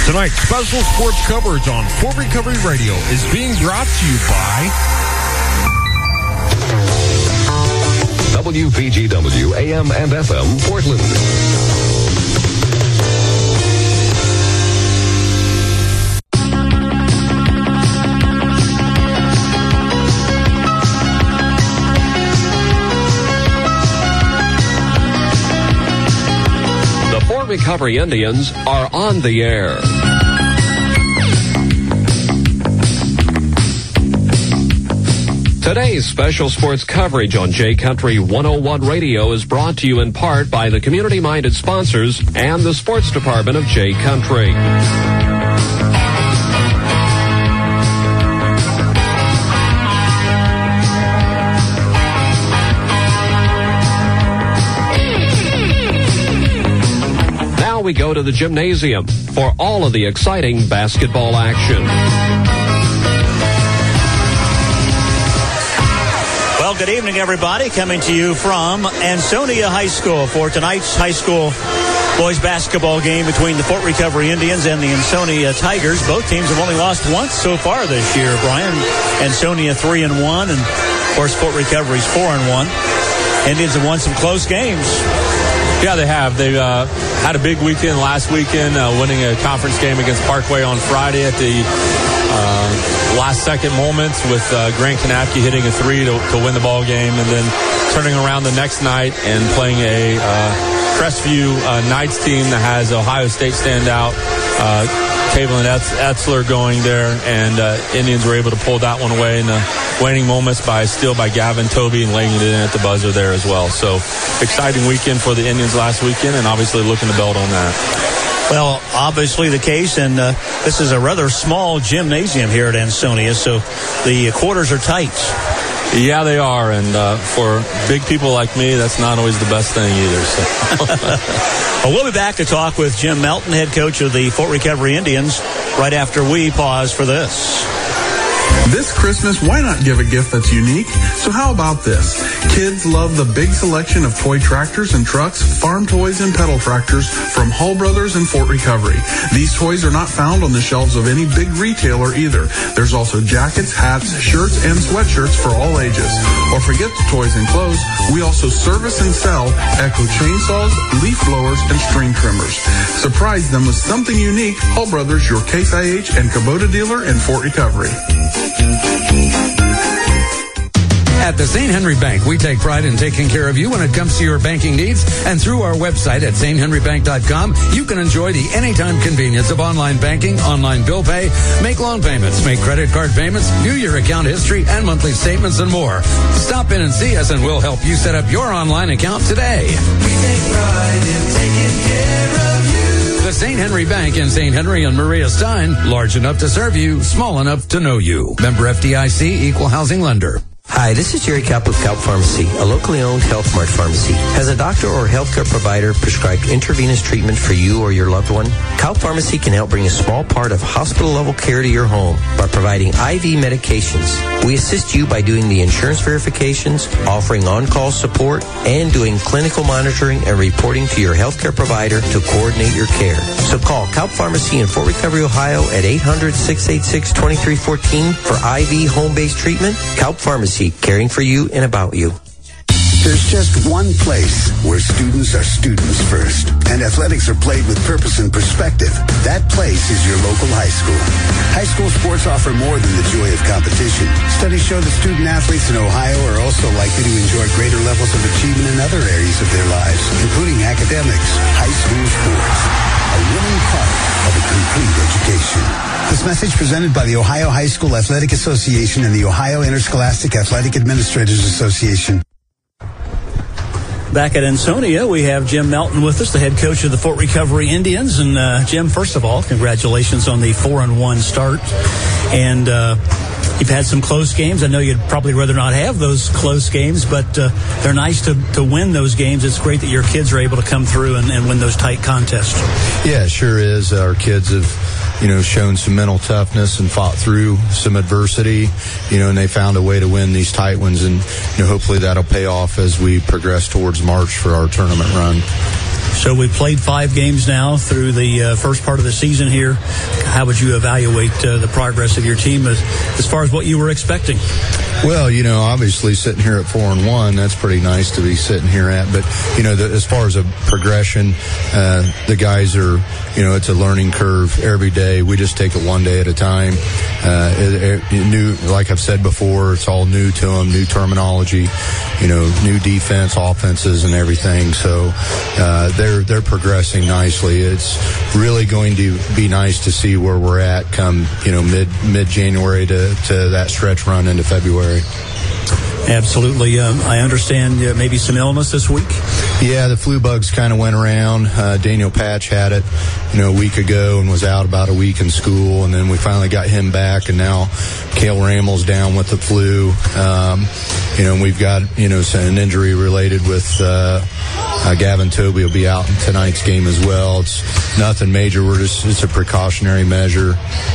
Tonight's special sports coverage on Fort Recovery Radio is being brought to you by WPGW AM and FM Portland. The Fort Recovery Indians are on the air. Today's special sports coverage on J Country 101 Radio is brought to you in part by the community-minded sponsors and the sports department of J Country. Now we go to the gymnasium for all of the exciting basketball action. Well, good evening, everybody. Coming to you from Ansonia High School for tonight's high school boys basketball game between the Fort Recovery Indians and the Ansonia Tigers. Both teams have only lost once so far this year, Brian. Ansonia 3-1, and of course Fort Recovery's 4-1. Indians have won some close games. Yeah, they have. They had a big weekend last weekend, winning a conference game against Parkway on Friday at the last second moments with Grant Kanapke hitting a three to win the ball game, and then turning around the next night and playing a Crestview Knights team that has Ohio State standout Caitlin Etzler going there, and Indians were able to pull that one away in the waning moments by Gavin Toby and laying it in at the buzzer there as well. So exciting weekend for the Indians last weekend, and obviously looking to build on that. Well, obviously the case, and this is a rather small gymnasium here at Ansonia, so the quarters are tight. Yeah, they are, and for big people like me, that's not always the best thing either. So. Well, we'll be back to talk with Jim Melton, head coach of the Fort Recovery Indians, right after we pause for this. This Christmas, why not give a gift that's unique? So how about this? Kids love the big selection of toy tractors and trucks, farm toys and pedal tractors from Hall Brothers and Fort Recovery. These toys are not found on the shelves of any big retailer either. There's also jackets, hats, shirts, and sweatshirts for all ages. Or forget the toys and clothes, we also service and sell Echo chainsaws, leaf blowers, and string trimmers. Surprise them with something unique. Hall Brothers, your Case IH and Kubota dealer in Fort Recovery. At the St. Henry Bank, we take pride in taking care of you when it comes to your banking needs. And through our website at sthenrybank.com, you can enjoy the anytime convenience of online banking, online bill pay, make loan payments, make credit card payments, view your account history and monthly statements, and more. Stop in and see us, and we'll help you set up your online account today. We take pride in taking care of you. The St. Henry Bank in St. Henry and Maria Stein, large enough to serve you, small enough to know you. Member FDIC, Equal Housing Lender. Hi, this is Jerry Kapp of Kaup Pharmacy, a locally owned Health Mart pharmacy. Has a doctor or healthcare provider prescribed intravenous treatment for you or your loved one? Kaup Pharmacy can help bring a small part of hospital-level care to your home by providing IV medications. We assist you by doing the insurance verifications, offering on-call support, and doing clinical monitoring and reporting to your healthcare provider to coordinate your care. So call Kaup Pharmacy in Fort Recovery, Ohio at 800-686-2314 for IV home-based treatment. Kaup Pharmacy, caring for you and about you. There's just one place where students are students first, and athletics are played with purpose and perspective. That place is your local high school. High school sports offer more than the joy of competition. Studies show that student athletes in Ohio are also likely to enjoy greater levels of achievement in other areas of their lives, including academics, high school sports. A willing part of a complete education. This message presented by the Ohio High School Athletic Association and the Ohio Interscholastic Athletic Administrators Association. Back at Ansonia, we have Jim Melton with us, the head coach of the Fort Recovery Indians. And Jim, first of all, congratulations on the 4-1 start. And you've had some close games. I know you'd probably rather not have those close games, but they're nice to win those games. It's great that your kids are able to come through and win those tight contests. Yeah, it sure is. Our kids have, shown some mental toughness and fought through some adversity, and they found a way to win these tight ones. And, hopefully that'll pay off as we progress towards March for our tournament run. So we played 5 games now through the first part of the season here. How would you evaluate the progress of your team as far as what you were expecting? Well, obviously sitting here at 4-1, that's pretty nice to be sitting here at. But, as far as a progression, the guys are, it's a learning curve every day. We just take it one day at a time. New, like I've said before, it's all new to them, new terminology, new defense, offenses, and everything. So they're progressing nicely. It's really going to be nice to see where we're at come, mid-January to that stretch run into February. Absolutely. I understand maybe some illness this week. Yeah, the flu bugs kind of went around. Daniel Patch had it, a week ago and was out about a week in school. And then we finally got him back. And now Cale Rammel's down with the flu. We've got, an injury related with Gavin Toby will be out in tonight's game as well. It's nothing major. It's a precautionary measure.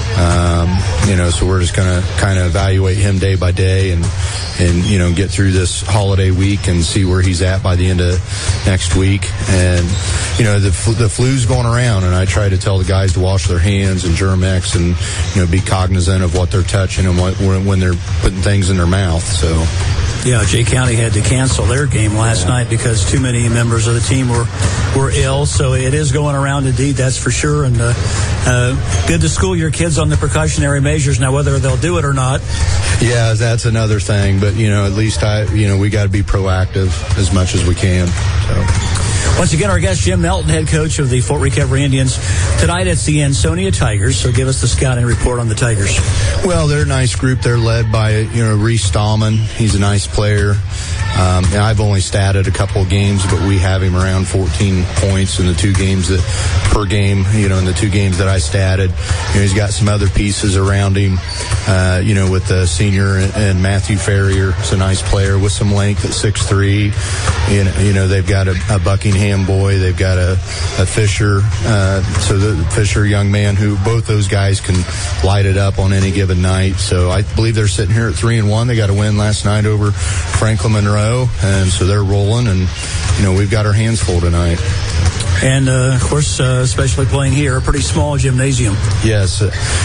So we're just going to kind of evaluate him day by day and get through this holiday week and see where he's at by the end of next week. And, the flu's going around, and I try to tell the guys to wash their hands and Germ-X and, be cognizant of what they're touching and when they're putting things in their mouth. So. Yeah, Jay County had to cancel their game last night because too many members of the team were ill. So it is going around indeed, that's for sure. And good to school your kids on the precautionary measures. Now, whether they'll do it or not. Yeah, that's another thing. But, at least we got to be proactive as much as we can. So. Once again, our guest, Jim Melton, head coach of the Fort Recovery Indians. Tonight it's the Ansonia Tigers, so give us the scouting report on the Tigers. Well, they're a nice group. They're led by, Reese Stallman. He's a nice player. I've only statted a couple of games, but we have him around 14 points in the 2 games per game, in the 2 games that I statted. He's got some other pieces around him, with the senior and Matthew Ferrier. He's a nice player with some length at 6'3". They've got a Buckingham boy. They've got a Fisher, so the Fisher young man who both those guys can light it up on any given night. So I believe they're sitting here at 3-1. They got a win last night over Franklin Monroe, and so they're rolling, and we've got our hands full tonight. And, of course, especially playing here, a pretty small gymnasium. Yes.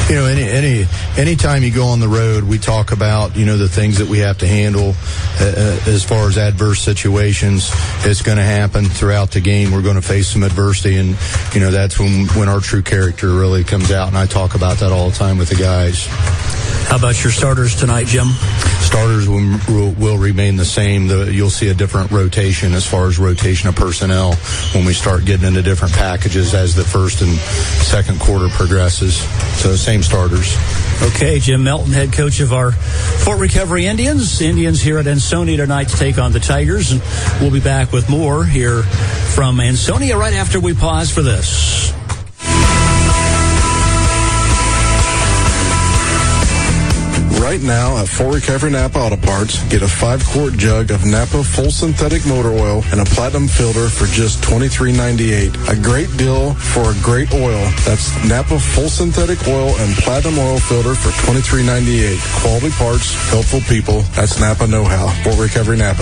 Any time you go on the road, we talk about, the things that we have to handle as far as adverse situations. It's going to happen throughout the game. We're going to face some adversity, and, that's when our true character really comes out, and I talk about that all the time with the guys. How about your starters tonight, Jim? Starters will remain the same. You'll see a different rotation as far as rotation of personnel when we start getting into different packages as the first and second quarter progresses. So same starters. Okay, Jim Melton, head coach of our Fort Recovery Indians. Indians here at Ansonia tonight to take on the Tigers. And we'll be back with more here from Ansonia right after we pause for this. Right now at Fort Recovery Napa Auto Parts, get a 5-quart jug of Napa full synthetic motor oil and a platinum filter for just $23.98. A great deal for a great oil. That's Napa full synthetic oil and platinum oil filter for $23.98. Quality parts, helpful people. That's Napa know-how. Fort Recovery Napa.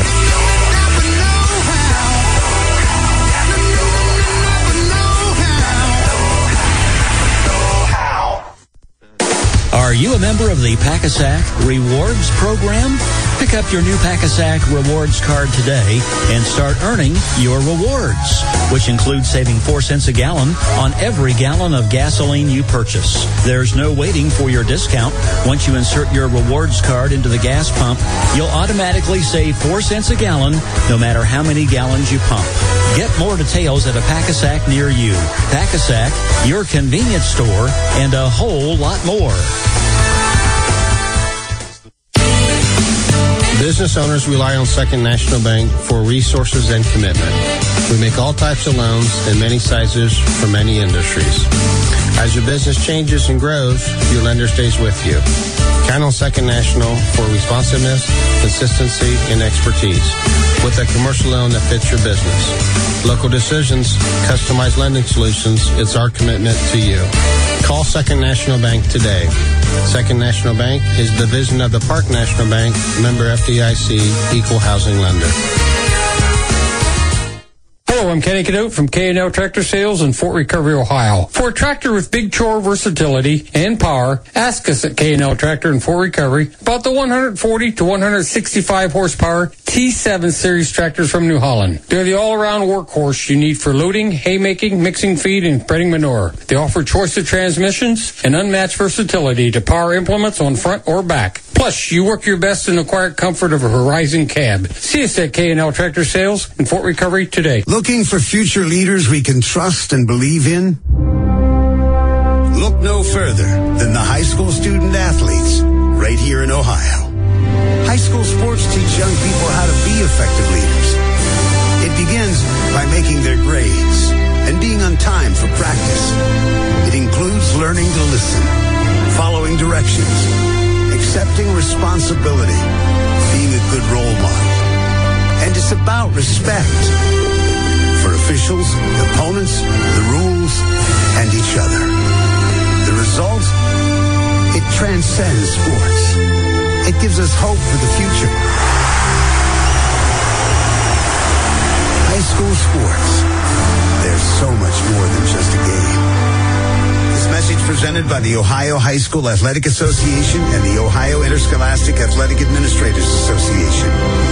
Are you a member of the Pack-A-Sack Rewards program? Pick up your new Pack-A-Sack Rewards card today and start earning your rewards, which includes saving 4 cents a gallon on every gallon of gasoline you purchase. There's no waiting for your discount. Once you insert your rewards card into the gas pump, you'll automatically save 4 cents a gallon no matter how many gallons you pump. Get more details at a Pack-A-Sack near you. Pack-A-Sack, your convenience store, and a whole lot more. Business owners rely on Second National Bank for resources and commitment. We make all types of loans in many sizes for many industries. As your business changes and grows, your lender stays with you. Count on Second National for responsiveness, consistency, and expertise with a commercial loan that fits your business. Local decisions, customized lending solutions, it's our commitment to you. Call Second National Bank today. Second National Bank is a division of the Park National Bank, member FDIC, equal housing lender. Hello, I'm Kenny Canute from K&L Tractor Sales in Fort Recovery, Ohio. For a tractor with big chore versatility and power, ask us at K&L Tractor in Fort Recovery about the 140 to 165 horsepower T7 series tractors from New Holland. They're the all-around workhorse you need for loading, haymaking, mixing feed, and spreading manure. They offer choice of transmissions and unmatched versatility to power implements on front or back. Plus, you work your best in the quiet comfort of a Horizon cab. See us at K&L Tractor Sales in Fort Recovery today. Looking for future leaders we can trust and believe in? Look no further than the high school student athletes right here in Ohio. High school sports teach young people how to be effective leaders. It begins by making their grades and being on time for practice. It includes learning to listen, following directions, accepting responsibility, being a good role model. And it's about respect for officials, opponents, the rules, and each other. The result? It transcends sports. It gives us hope for the future. High school sports. They're so much more than just a game. This message presented by the Ohio High School Athletic Association and the Ohio Interscholastic Athletic Administrators Association.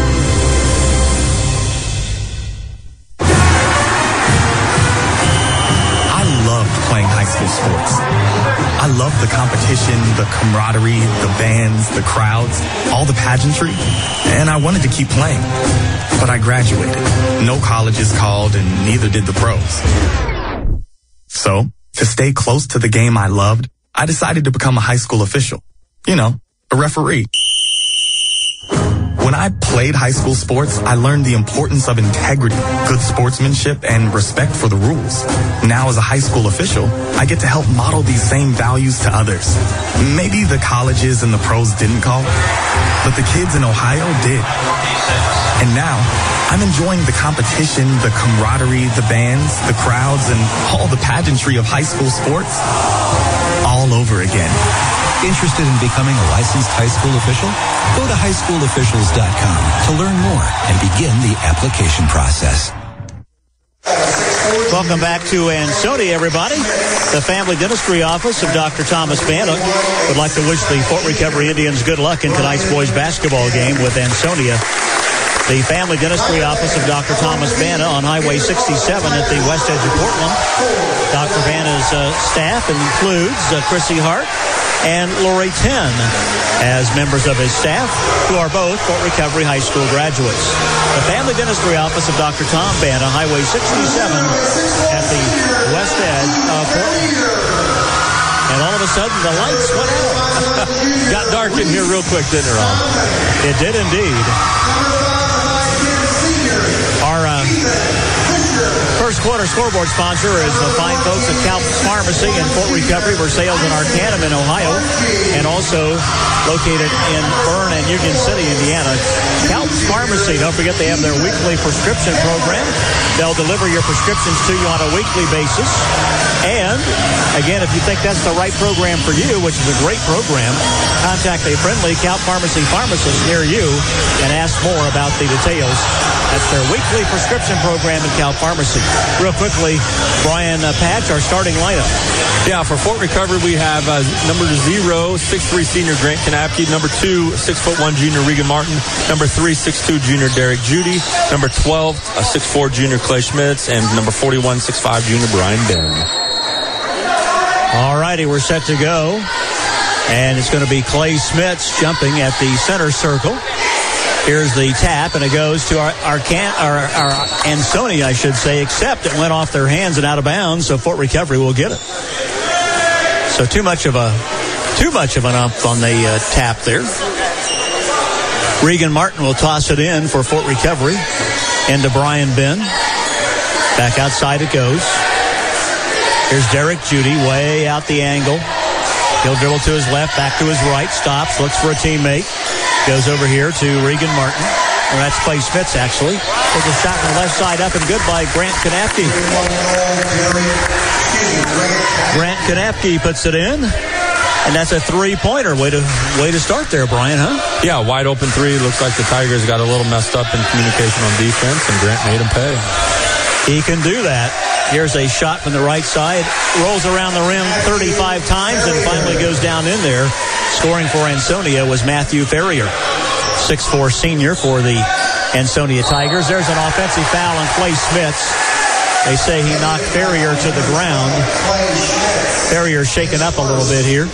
I loved playing high school sports. I loved the competition, the camaraderie, the bands, the crowds, all the pageantry, and I wanted to keep playing. But I graduated. No colleges called, and neither did the pros. So, to stay close to the game I loved, I decided to become a high school official. You know, a referee. When I played high school sports, I learned the importance of integrity, good sportsmanship, and respect for the rules. Now, as a high school official, I get to help model these same values to others. Maybe the colleges and the pros didn't call, but the kids in Ohio did. And now, I'm enjoying the competition, the camaraderie, the bands, the crowds, and all the pageantry of high school sports all over again. Interested in becoming a licensed high school official? Go to highschoolofficials.com to learn more and begin the application process. Welcome back to Ansonia, everybody. The Family Dentistry Office of Dr. Thomas Banta would like to wish the Fort Recovery Indians good luck in tonight's boys basketball game with Ansonia. The Family Dentistry Office of Dr. Thomas Banta on Highway 67 at the west edge of Portland. Dr. Banta's staff includes Chrissy Hart and Lori Ten as members of his staff, who are both Fort Recovery High School graduates. The Family Dentistry Office of Dr. Tom Banta, Highway 67 at the west edge of Portland. And all of a sudden, the lights went out. Got dark in here real quick, didn't it, Ron? It did indeed. Our first quarter scoreboard sponsor is the fine folks at Calvin's Pharmacy in Fort Recovery, Versailles and Arcanum in Ohio, and also located in Bern and Union City, Indiana. Calvin's Pharmacy, don't forget they have their weekly prescription program. They'll deliver your prescriptions to you on a weekly basis. And, again, if you think that's the right program for you, which is a great program, contact a friendly Cal Pharmacy pharmacist near you and ask more about the details. That's their weekly prescription program in Cal Pharmacy. Real quickly, Brian Patch, our starting lineup. Yeah, for Fort Recovery, we have number 0, 6'3" senior Grant Kanapke. Number 2, 6'1" junior Regan Martin. Number 3, 6'2" junior Derek Judy. Number 12, 6'4" junior Clay Schmitz. And number 41, 6'5" junior Brian Ben. All righty, we're set to go. And it's going to be Clay Schmitz jumping at the center circle. Here's the tap, and it goes to our Ansonia, I should say, except it went off their hands and out of bounds, so Fort Recovery will get it. So too much of an ump on the tap there. Regan Martin will toss it in for Fort Recovery. Into Brian Ben. Back outside it goes. Here's Derek Judy way out the angle. He'll dribble to his left, back to his right, stops, looks for a teammate. Goes over here to Regan Martin. Or that's Clay Schmitz, actually. Takes a shot on the left side, up and good by Grant Kanapke. Grant Kanapke puts it in. And that's a three-pointer. Way to start there, Brian, huh? Yeah, wide open three. Looks like the Tigers got a little messed up in communication on defense, and Grant made him pay. He can do that. Here's a shot from the right side. Rolls around the rim 35 times and finally goes down in there. Scoring for Ansonia was Matthew Ferrier, 6'4" senior for the Ansonia Tigers. There's an offensive foul on Clay Smits. They say he knocked Ferrier to the ground. Ferrier shaken up a little bit here.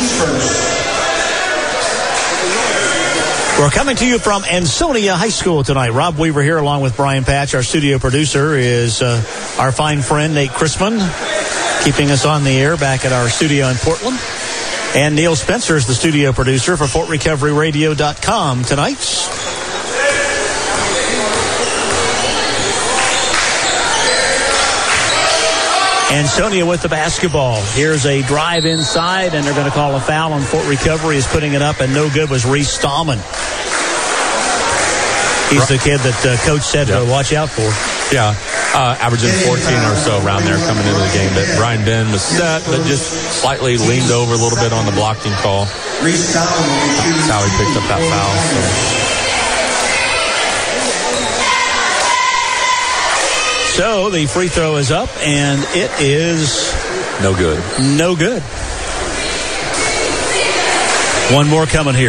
We're coming to you from Ansonia High School tonight. Rob Weaver here along with Brian Patch. Our studio producer is our fine friend Nate Chrisman, keeping us on the air back at our studio in Portland. And Neil Spencer is the studio producer for FortRecoveryRadio.com tonight. Ansonia with the basketball. Here's a drive inside, and they're going to call a foul on Fort Recovery. Is putting it up, and no good was Reese Stallman. He's the kid that Coach said to watch out for. Yeah, averaging 14 or so around there coming into the game. But Brian Ben was set, but just slightly leaned over a little bit on the blocking call. That's how he picked up that foul. So the free throw is up, and it is no good. No good. One more coming here.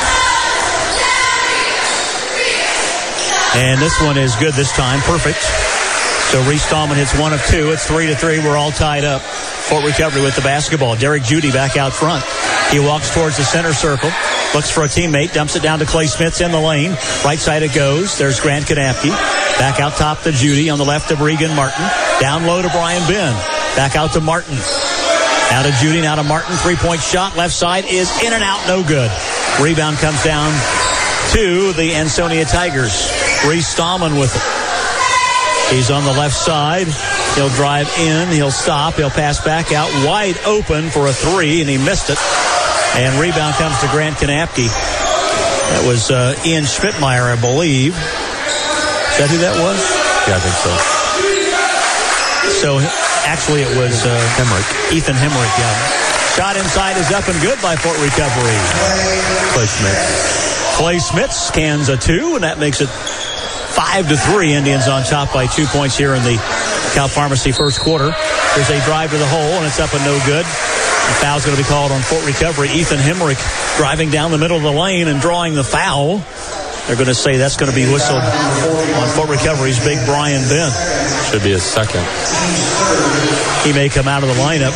And this one is good this time. Perfect. So Reese Stallman hits 1 of 2. It's 3-3. We're all tied up. Fort Recovery with the basketball. Derek Judy back out front. He walks towards the center circle. Looks for a teammate. Dumps it down to Clay Smits in the lane. Right side it goes. There's Grant Kanapke. Back out top to Judy. On the left to Regan Martin. Down low to Brian Ben. Back out to Martin. Now to Judy. Now to Martin. 3-point shot. Left side is in and out. No good. Rebound comes down to the Ansonia Tigers. Reese Stallman with it. He's on the left side. He'll drive in. He'll stop. He'll pass back out wide open for a 3, and he missed it. And rebound comes to Grant Kanapke. That was Ian Schmidtmeyer, I believe. Is that who that was? Yeah, I think so. So actually it was Hemrick. Ethan Hemrick, yeah. Shot inside is up and good by Fort Recovery. Clay Smits. Clay Smits cans a 2, and that makes it 5-3. Indians on top by 2 points here in the Cal Pharmacy first quarter. There's a drive to the hole, and it's up and no good. The foul's going to be called on Fort Recovery. Ethan Hemrick driving down the middle of the lane and drawing the foul. They're going to say that's going to be whistled on Fort Recovery's big Brian Ben. Should be his second. He may come out of the lineup.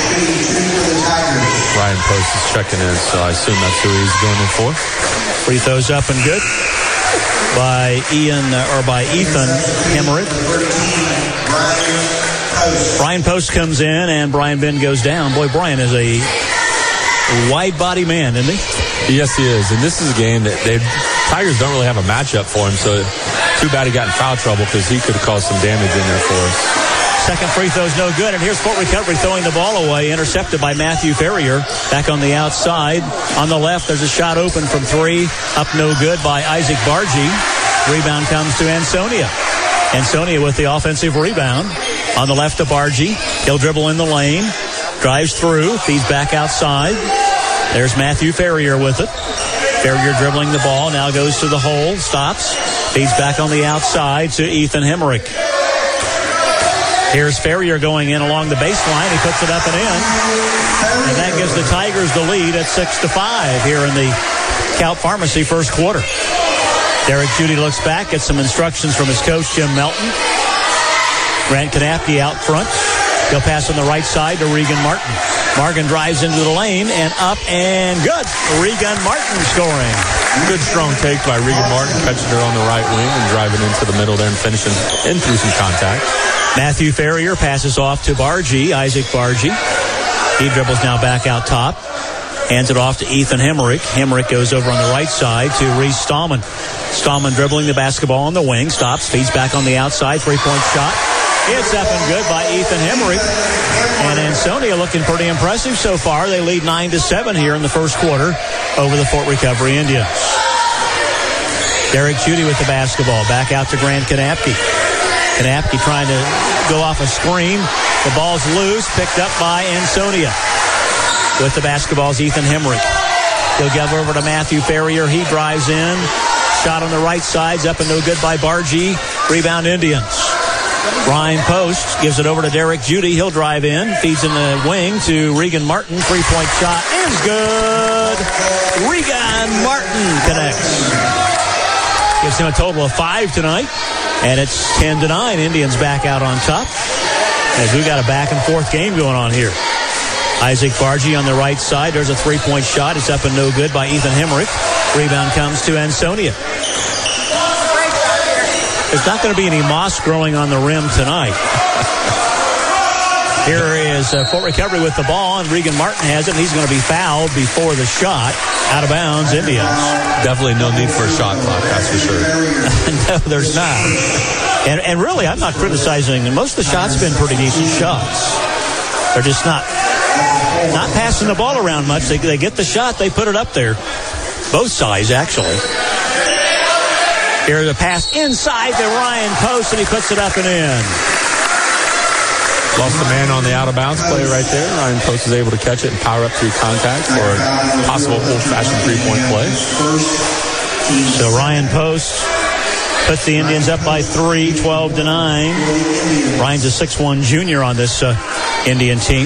Ryan Post is checking in, so I assume that's who he's going in for. Free throws up and good by Ethan Hemrick. Brian Post comes in and Brian Ben goes down. Boy, Brian is a wide body man, isn't he? Yes, he is. And this is a game that Tigers don't really have a matchup for him, so too bad he got in foul trouble because he could have caused some damage in there for us. Second free throw's no good, and here's Fort Recovery throwing the ball away, intercepted by Matthew Ferrier. Back on the outside. On the left, there's a shot open from 3. Up no good by Isaac Bargy. Rebound comes to Ansonia. Ansonia with the offensive rebound. On the left to Bargy. He'll dribble in the lane. Drives through. Feeds back outside. There's Matthew Ferrier with it. Ferrier dribbling the ball. Now goes to the hole. Stops. Feeds back on the outside to Ethan Hemrick. Here's Ferrier going in along the baseline. He puts it up and in. And that gives the Tigers the lead at 6-5 here in the Cal Pharmacy first quarter. Derek Judy looks back, gets some instructions from his coach, Jim Melton. Grant Kanapke out front. He'll pass on the right side to Regan Martin. Martin drives into the lane and up and good. Regan Martin scoring. Good strong take by Regan Martin, catching her on the right wing and driving into the middle there and finishing in through some contact. Matthew Ferrier passes off to Bargy, Isaac Bargy. He dribbles now back out top. Hands it off to Ethan Hemrick. Hemrick goes over on the right side to Reese Stallman. Stallman dribbling the basketball on the wing. Stops, feeds back on the outside. 3-point shot. It's up and good by Ethan Hemrick. And Ansonia looking pretty impressive so far. They lead 9-7 here in the first quarter over the Fort Recovery Indians. Derek Judy with the basketball. Back out to Grant Kanapke. Kanapke trying to go off a screen. The ball's loose, picked up by Ansonia. With the basketball's Ethan Hemrick. He'll give over to Matthew Ferrier. He drives in. Shot on the right side's up and no good by Bargy. Rebound Indians. Ryan Post gives it over to Derek Judy. He'll drive in, feeds in the wing to Regan Martin. 3-point shot is good. Regan Martin connects. Gives him a total of 5 tonight. And it's 10-9. Indians back out on top. As we got a back and forth game going on here. Isaac Bargy on the right side. There's a 3-point shot. It's up and no good by Ethan Hemrick. Rebound comes to Ansonia. There's not going to be any moss growing on the rim tonight. Here is Fort Recovery with the ball, and Regan Martin has it, and he's going to be fouled before the shot. Out of bounds, Indians. Definitely no need for a shot clock, that's for sure. No, there's not. And really, I'm not criticizing. Most of the shots have been pretty decent shots. They're just not passing the ball around much. They get the shot, they put it up there. Both sides, actually. Here's a pass inside to Ryan Post, and he puts it up and in. Lost the man on the out-of-bounds play right there. Ryan Post is able to catch it and power up through contact for a possible old-fashioned 3-point play. So Ryan Post puts the Indians up by 3, 12-9. Ryan's a 6'1 junior on this Indian team.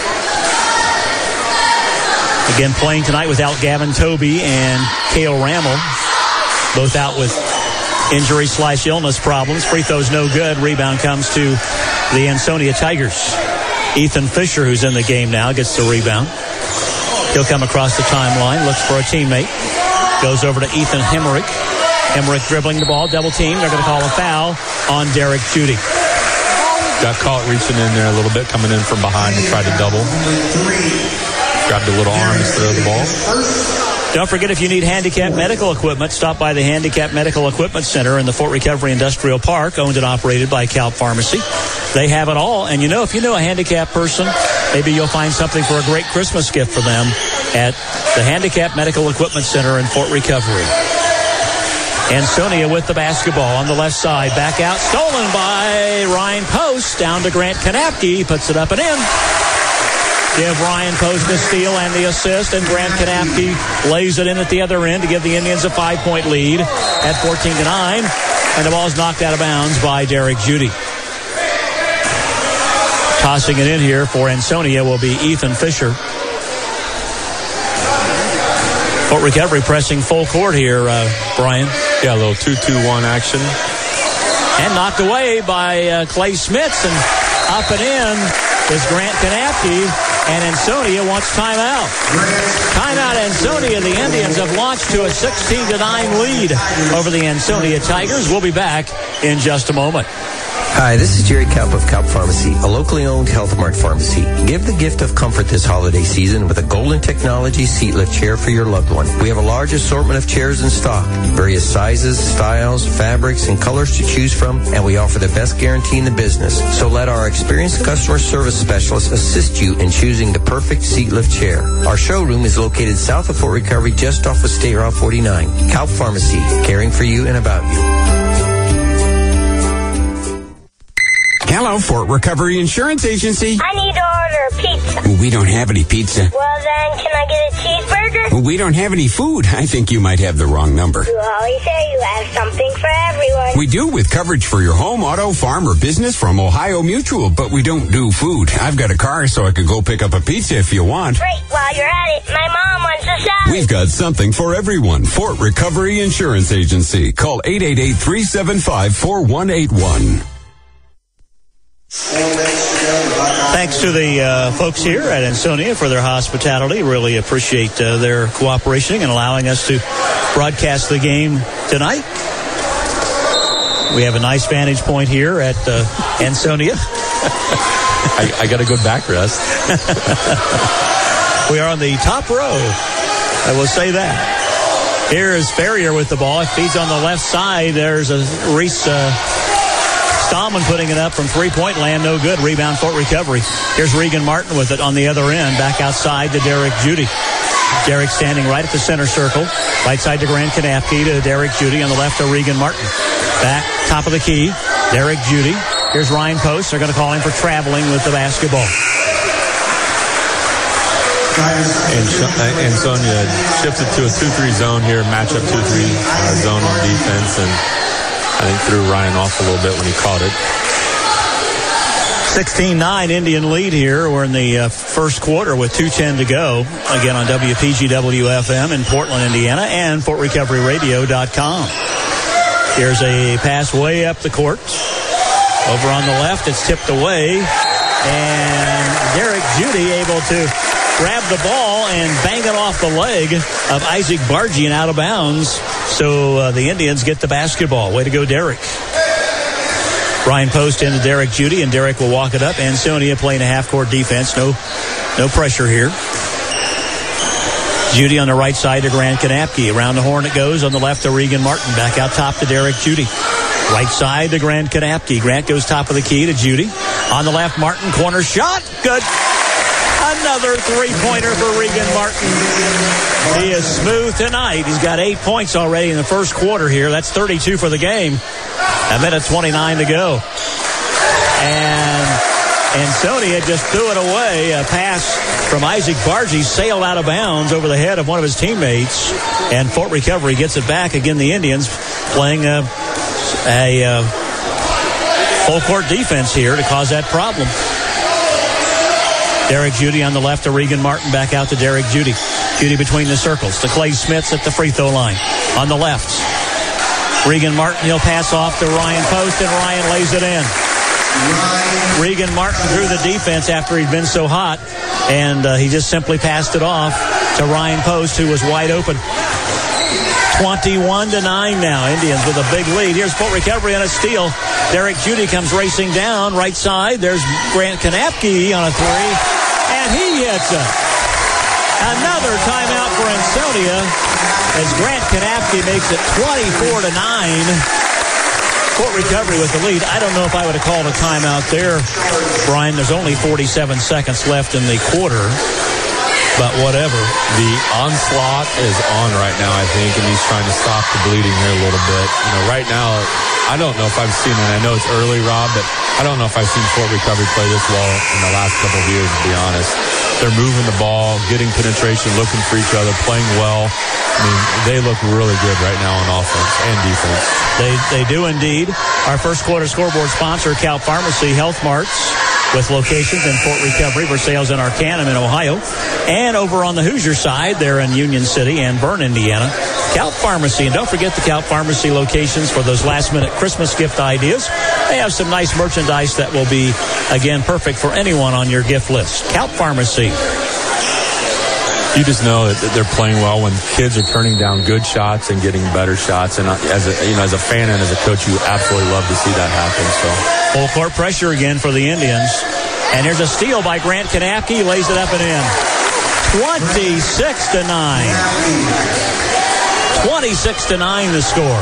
Again, playing tonight without Gavin Toby and Cale Rammel. Both out with injury/illness problems. Free throw's no good. Rebound comes to the Ansonia Tigers. Ethan Fisher, who's in the game now, gets the rebound. He'll come across the timeline, looks for a teammate. Goes over to Ethan Hemrick. Hemrick dribbling the ball, double team. They're going to call a foul on Derek Judy. Got caught reaching in there a little bit, coming in from behind to try to double. Grabbed a little arm instead of the ball. Don't forget, if you need handicap medical equipment, stop by the Handicap Medical Equipment Center in the Fort Recovery Industrial Park, owned and operated by Calp Pharmacy. They have it all. And if you know a handicapped person, maybe you'll find something for a great Christmas gift for them at the Handicap Medical Equipment Center in Fort Recovery. Ansonia with the basketball on the left side. Back out, stolen by Ryan Post. Down to Grant Kanapke. Puts it up and in. Give Ryan Post the steal and the assist, and Grant Kanapke lays it in at the other end to give the Indians a 5-point lead at 14-9, and the ball's knocked out of bounds by Derek Judy. Tossing it in here for Ansonia will be Ethan Fisher. Fort Recovery pressing full court here, Brian. Yeah, a little 2-2-1 action. And knocked away by Clay Smits, and up and in is Grant Kanapke. And Ansonia wants timeout. Timeout, Ansonia. The Indians have launched to a 16-9 lead over the Ansonia Tigers. We'll be back in just a moment. Hi, this is Jerry Kaup of Kaup Pharmacy, a locally owned Health Mart pharmacy. Give the gift of comfort this holiday season with a Golden Technology seat lift chair for your loved one. We have a large assortment of chairs in stock, various sizes, styles, fabrics, and colors to choose from, and we offer the best guarantee in the business. So let our experienced customer service specialists assist you in choosing the perfect seat lift chair. Our showroom is located south of Fort Recovery, just off of State Route 49. Kaup Pharmacy, caring for you and about you. Hello, Fort Recovery Insurance Agency. I need to order a pizza. We don't have any pizza. Well, then, can I get a cheeseburger? We don't have any food. I think you might have the wrong number. You always say you have something for everyone. We do, with coverage for your home, auto, farm, or business from Ohio Mutual, but we don't do food. I've got a car, so I could go pick up a pizza if you want. Great. While you're at it, my mom wants a salad. We've got something for everyone. Fort Recovery Insurance Agency. Call 888-375-4181. Thanks to the folks here at Ansonia for their hospitality. Really appreciate their cooperation and allowing us to broadcast the game tonight. We have a nice vantage point here at Ansonia. I got a good backrest. We are on the top row. I will say that. Here is Ferrier with the ball. It feeds on the left side. There's a Reese Stallman putting it up from three-point land. No good. Rebound, Fort Recovery. Here's Regan Martin with it on the other end. Back outside to Derek Judy. Derek standing right at the center circle. Right side to Grant Kanapke to Derek Judy. On the left to Regan Martin. Back, top of the key. Derek Judy. Here's Ryan Post. They're going to call him for traveling with the basketball. Ansonia shifted to a 2-3 zone here. Matchup 2-3 zone on defense. And I think threw Ryan off a little bit when he caught it. 16-9 Indian lead here. We're in the first quarter with 2:10 to go. Again on WPGW-FM in Portland, Indiana, and FortRecoveryRadio.com. Here's a pass way up the court. Over on the left, it's tipped away. And Derek Judy able to grab the ball and bang it off the leg of Isaac Bargy and out of bounds. So the Indians get the basketball. Way to go, Derek. Ryan Post into Derek Judy, and Derek will walk it up. Ansonia playing a half-court defense. No pressure here. Judy on the right side to Grant Kanapke. Around the horn it goes. On the left to Regan Martin. Back out top to Derek Judy. Right side to Grant Kanapke. Grant goes top of the key to Judy. On the left, Martin, corner shot. Good. Another three-pointer for Regan Martin. He is smooth tonight. He's got 8 points already in the first quarter here. That's 32 for the game. A minute 29 to go. And Ansonia just threw it away. A pass from Isaac Bargy sailed out of bounds over the head of one of his teammates. And Fort Recovery gets it back. Again, the Indians playing a full-court defense here to cause that problem. Derek Judy on the left to Regan Martin. Back out to Derek Judy. Judy between the circles to Clay Smits at the free throw line. On the left, Regan Martin, he'll pass off to Ryan Post, and Ryan lays it in. Regan Martin drew the defense after he'd been so hot, and he just simply passed it off to Ryan Post, who was wide open. 21-9 now. Indians with a big lead. Here's Fort Recovery on a steal. Derek Judy comes racing down. Right side, there's Grant Kanapke on a three, and he hits it. Another timeout for Ansonia as Grant Kanapke makes it 24-9. Fort Recovery with the lead. I don't know if I would have called a timeout there, Brian. There's only 47 seconds left in the quarter. But whatever. The onslaught is on right now, I think, and he's trying to stop the bleeding here a little bit. You know, right now, I don't know if I've seen it. I know it's early, Rob, but I don't know if I've seen Fort Recovery play this well in the last couple of years, to be honest. They're moving the ball, getting penetration, looking for each other, playing well. I mean, they look really good right now on offense and defense. They do indeed. Our first quarter scoreboard sponsor, Cal Pharmacy Health Marts, with locations in Fort Recovery, Versailles, and Arcanum in Ohio. And over on the Hoosier side, they're in Union City and Bern, Indiana. Cal Pharmacy. And don't forget the Cal Pharmacy locations for those last-minute Christmas gift ideas. They have some nice merchandise that will be, again, perfect for anyone on your gift list. Cal Pharmacy. You just know that they're playing well when kids are turning down good shots and getting better shots. And as a fan and as a coach, you absolutely love to see that happen. So full court pressure again for the Indians. And here's a steal by Grant Kanapke. He lays it up and in. 26-9. 26-9 the score.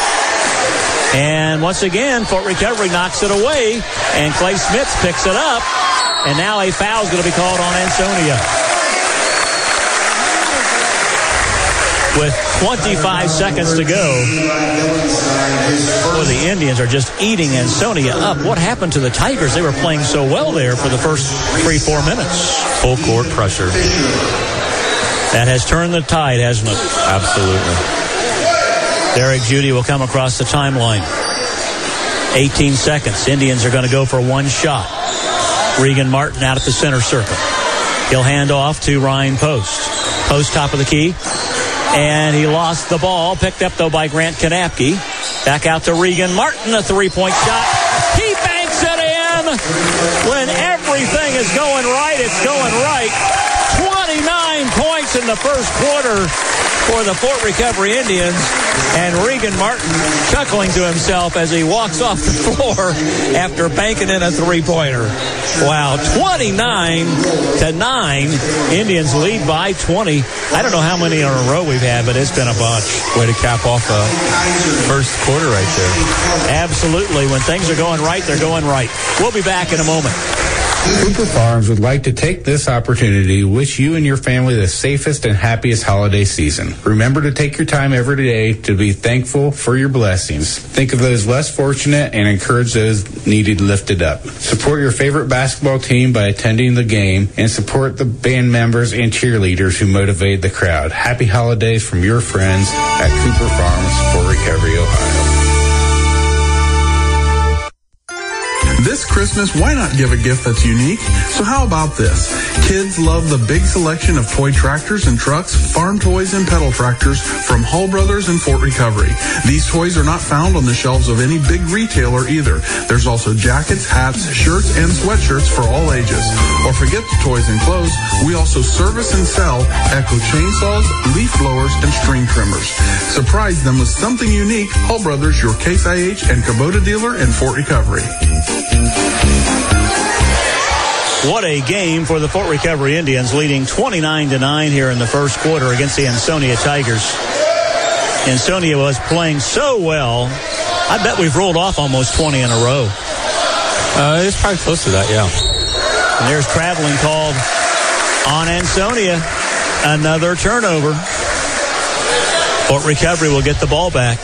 And once again, Fort Recovery knocks it away. And Clay Smits picks it up. And now a foul is going to be called on Ansonia. With 25 seconds to go. Well, the Indians are just eating Ansonia up. What happened to the Tigers? They were playing so well there for the first 3-4 minutes. Full court pressure. That has turned the tide, hasn't it? Absolutely. Derek Judy will come across the timeline. 18 seconds. Indians are going to go for one shot. Regan Martin out at the center circle. He'll hand off to Ryan Post. Post top of the key. And he lost the ball. Picked up, though, by Grant Kanapke. Back out to Regan Martin. A three-point shot. He banks it in. When everything is going right, it's going right. 29 points in the first quarter for the Fort Recovery Indians. And Regan Martin chuckling to himself as he walks off the floor after banking in a three-pointer. Wow, 29-9. Indians lead by 20. I don't know how many in a row we've had, but it's been a bunch. Way to cap off the first quarter right there. Absolutely. When things are going right, they're going right. We'll be back in a moment. Cooper Farms would like to take this opportunity to wish you and your family the safest and happiest holiday season. Remember to take your time every day to be thankful for your blessings. Think of those less fortunate and encourage those needed lifted up. Support your favorite basketball team by attending the game and support the band members and cheerleaders who motivate the crowd. Happy holidays from your friends at Cooper Farms, Fort Recovery, Ohio. This Christmas, why not give a gift that's unique? So how about this? Kids love the big selection of toy tractors and trucks, farm toys, and pedal tractors from Hull Brothers and Fort Recovery. These toys are not found on the shelves of any big retailer either. There's also jackets, hats, shirts, and sweatshirts for all ages. Or forget the toys and clothes, we also service and sell Echo chainsaws, leaf blowers, and string trimmers. Surprise them with something unique. Hull Brothers, your Case IH and Kubota dealer in Fort Recovery. What a game for the Fort Recovery Indians, leading 29-9 here in the first quarter against the Ansonia Tigers. Ansonia was playing so well. I bet we've rolled off almost 20 in a row. It's probably close to that, yeah. And there's traveling called on Ansonia. Another turnover. Fort Recovery will get the ball back.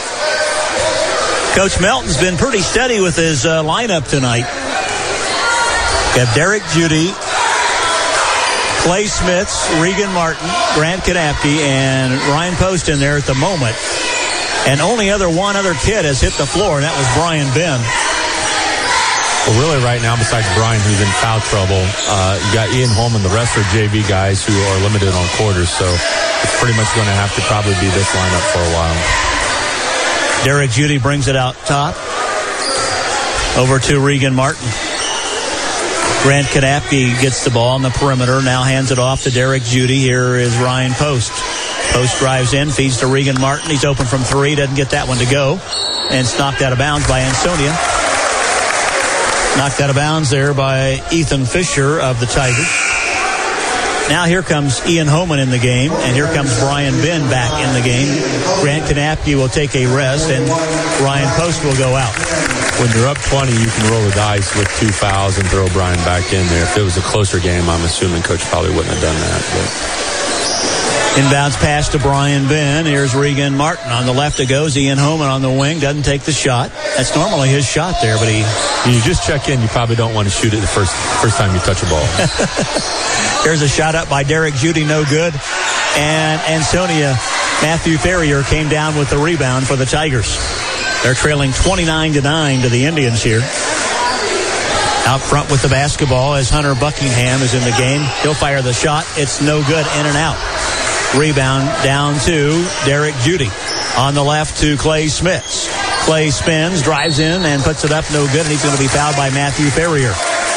Coach Melton's been pretty steady with his lineup tonight. We have Derek Judy, Clay Smiths, Regan Martin, Grant Kanapke, and Ryan Post in there at the moment. And only one other kid has hit the floor, and that was Brian Ben. Well, really right now, besides Brian, who's in foul trouble, you got Ian Holman. The rest are JV guys who are limited on quarters, so it's pretty much going to have to probably be this lineup for a while. Derek Judy brings it out top. Over to Regan Martin. Grant Kanapke gets the ball on the perimeter, now hands it off to Derek Judy. Here is Ryan Post. Post drives in, feeds to Regan Martin. He's open from three, doesn't get that one to go. And it's knocked out of bounds by Ansonia. Knocked out of bounds there by Ethan Fisher of the Tigers. Now here comes Ian Holman in the game, and here comes Brian Ben back in the game. Grant Kanapke will take a rest, and Ryan Post will go out. When you're up 20, you can roll the dice with 2 fouls and throw Brian back in there. If it was a closer game, I'm assuming Coach probably wouldn't have done that. But inbounds pass to Brian Ben. Here's Regan Martin. On the left it goes. Ian Holman on the wing. Doesn't take the shot. That's normally his shot there, but you just check in. You probably don't want to shoot it the first time you touch a ball. There's a shot up by Derek Judy. No good. And Ansonia, Matthew Ferrier came down with the rebound for the Tigers. They're trailing 29-9 to the Indians here. Out front with the basketball as Hunter Buckingham is in the game. He'll fire the shot. It's no good. In and out. Rebound down to Derek Judy. On the left to Clay Smiths. Clay spins, drives in, and puts it up. No good, and he's going to be fouled by Matthew Ferrier.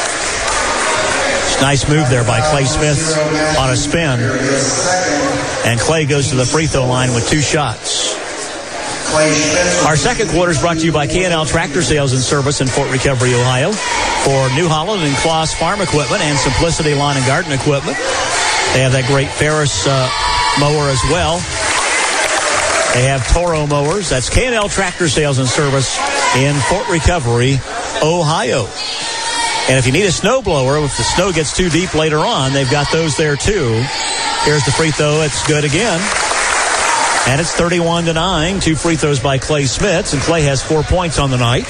Nice move there by Clay Smith on a spin. And Clay goes to the free throw line with 2 shots. Our second quarter is brought to you by K&L Tractor Sales and Service in Fort Recovery, Ohio. For New Holland and Kloss Farm Equipment and Simplicity Lawn and Garden Equipment. They have that great Ferris mower as well. They have Toro mowers. That's K&L Tractor Sales and Service in Fort Recovery, Ohio. And if you need a snow blower, if the snow gets too deep later on, they've got those there too. Here's the free throw. It's good again. And it's 31-9. 2 free throws by Clay Smiths, and Clay has 4 points on the night.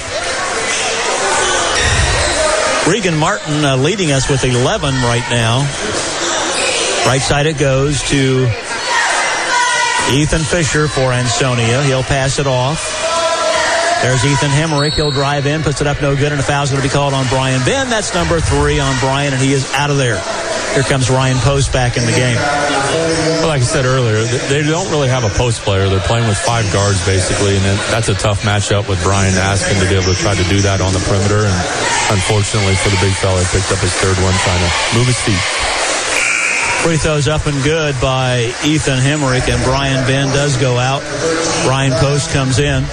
Regan Martin leading us with 11 right now. Right side it goes to Ethan Fisher for Ansonia. He'll pass it off. There's Ethan Hemrick. He'll drive in, puts it up, no good, and a foul's going to be called on Brian Ben. That's number 3 on Brian, and he is out of there. Here comes Ryan Post back in the game. Well, like I said earlier, they don't really have a post player. They're playing with 5 guards, basically, and that's a tough matchup with Brian Askin to be able to try to do that on the perimeter. And unfortunately for the big fella, he picked up his 3rd one, trying to move his feet. Free throws up and good by Ethan Hemrick, and Brian Ben does go out. Ryan Post comes in.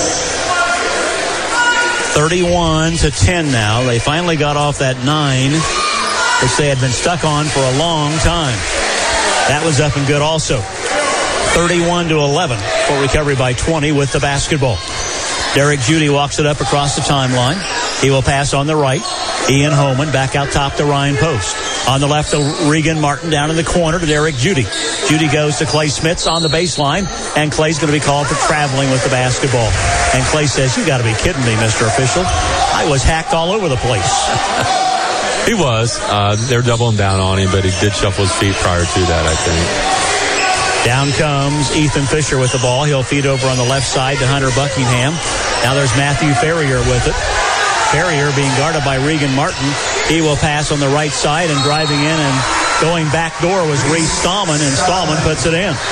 31-10 now. They finally got off that 9, which they had been stuck on for a long time. That was up and good also. 31-11 for recovery by 20 with the basketball. Derek Judy walks it up across the timeline. He will pass on the right. Ian Holman back out top to Ryan Post. On the left to Regan Martin, down in the corner to Derek Judy. Judy goes to Clay Smiths on the baseline, and Clay's going to be called for traveling with the basketball. And Clay says, "You got to be kidding me, Mr. Official. I was hacked all over the place." He was. They're doubling down on him, but he did shuffle his feet prior to that, I think. Down comes Ethan Fisher with the ball. He'll feed over on the left side to Hunter Buckingham. Now there's Matthew Ferrier with it. Ferrier being guarded by Regan Martin. He will pass on the right side, and driving in and going back door was Reese Stallman, and Stallman puts it in.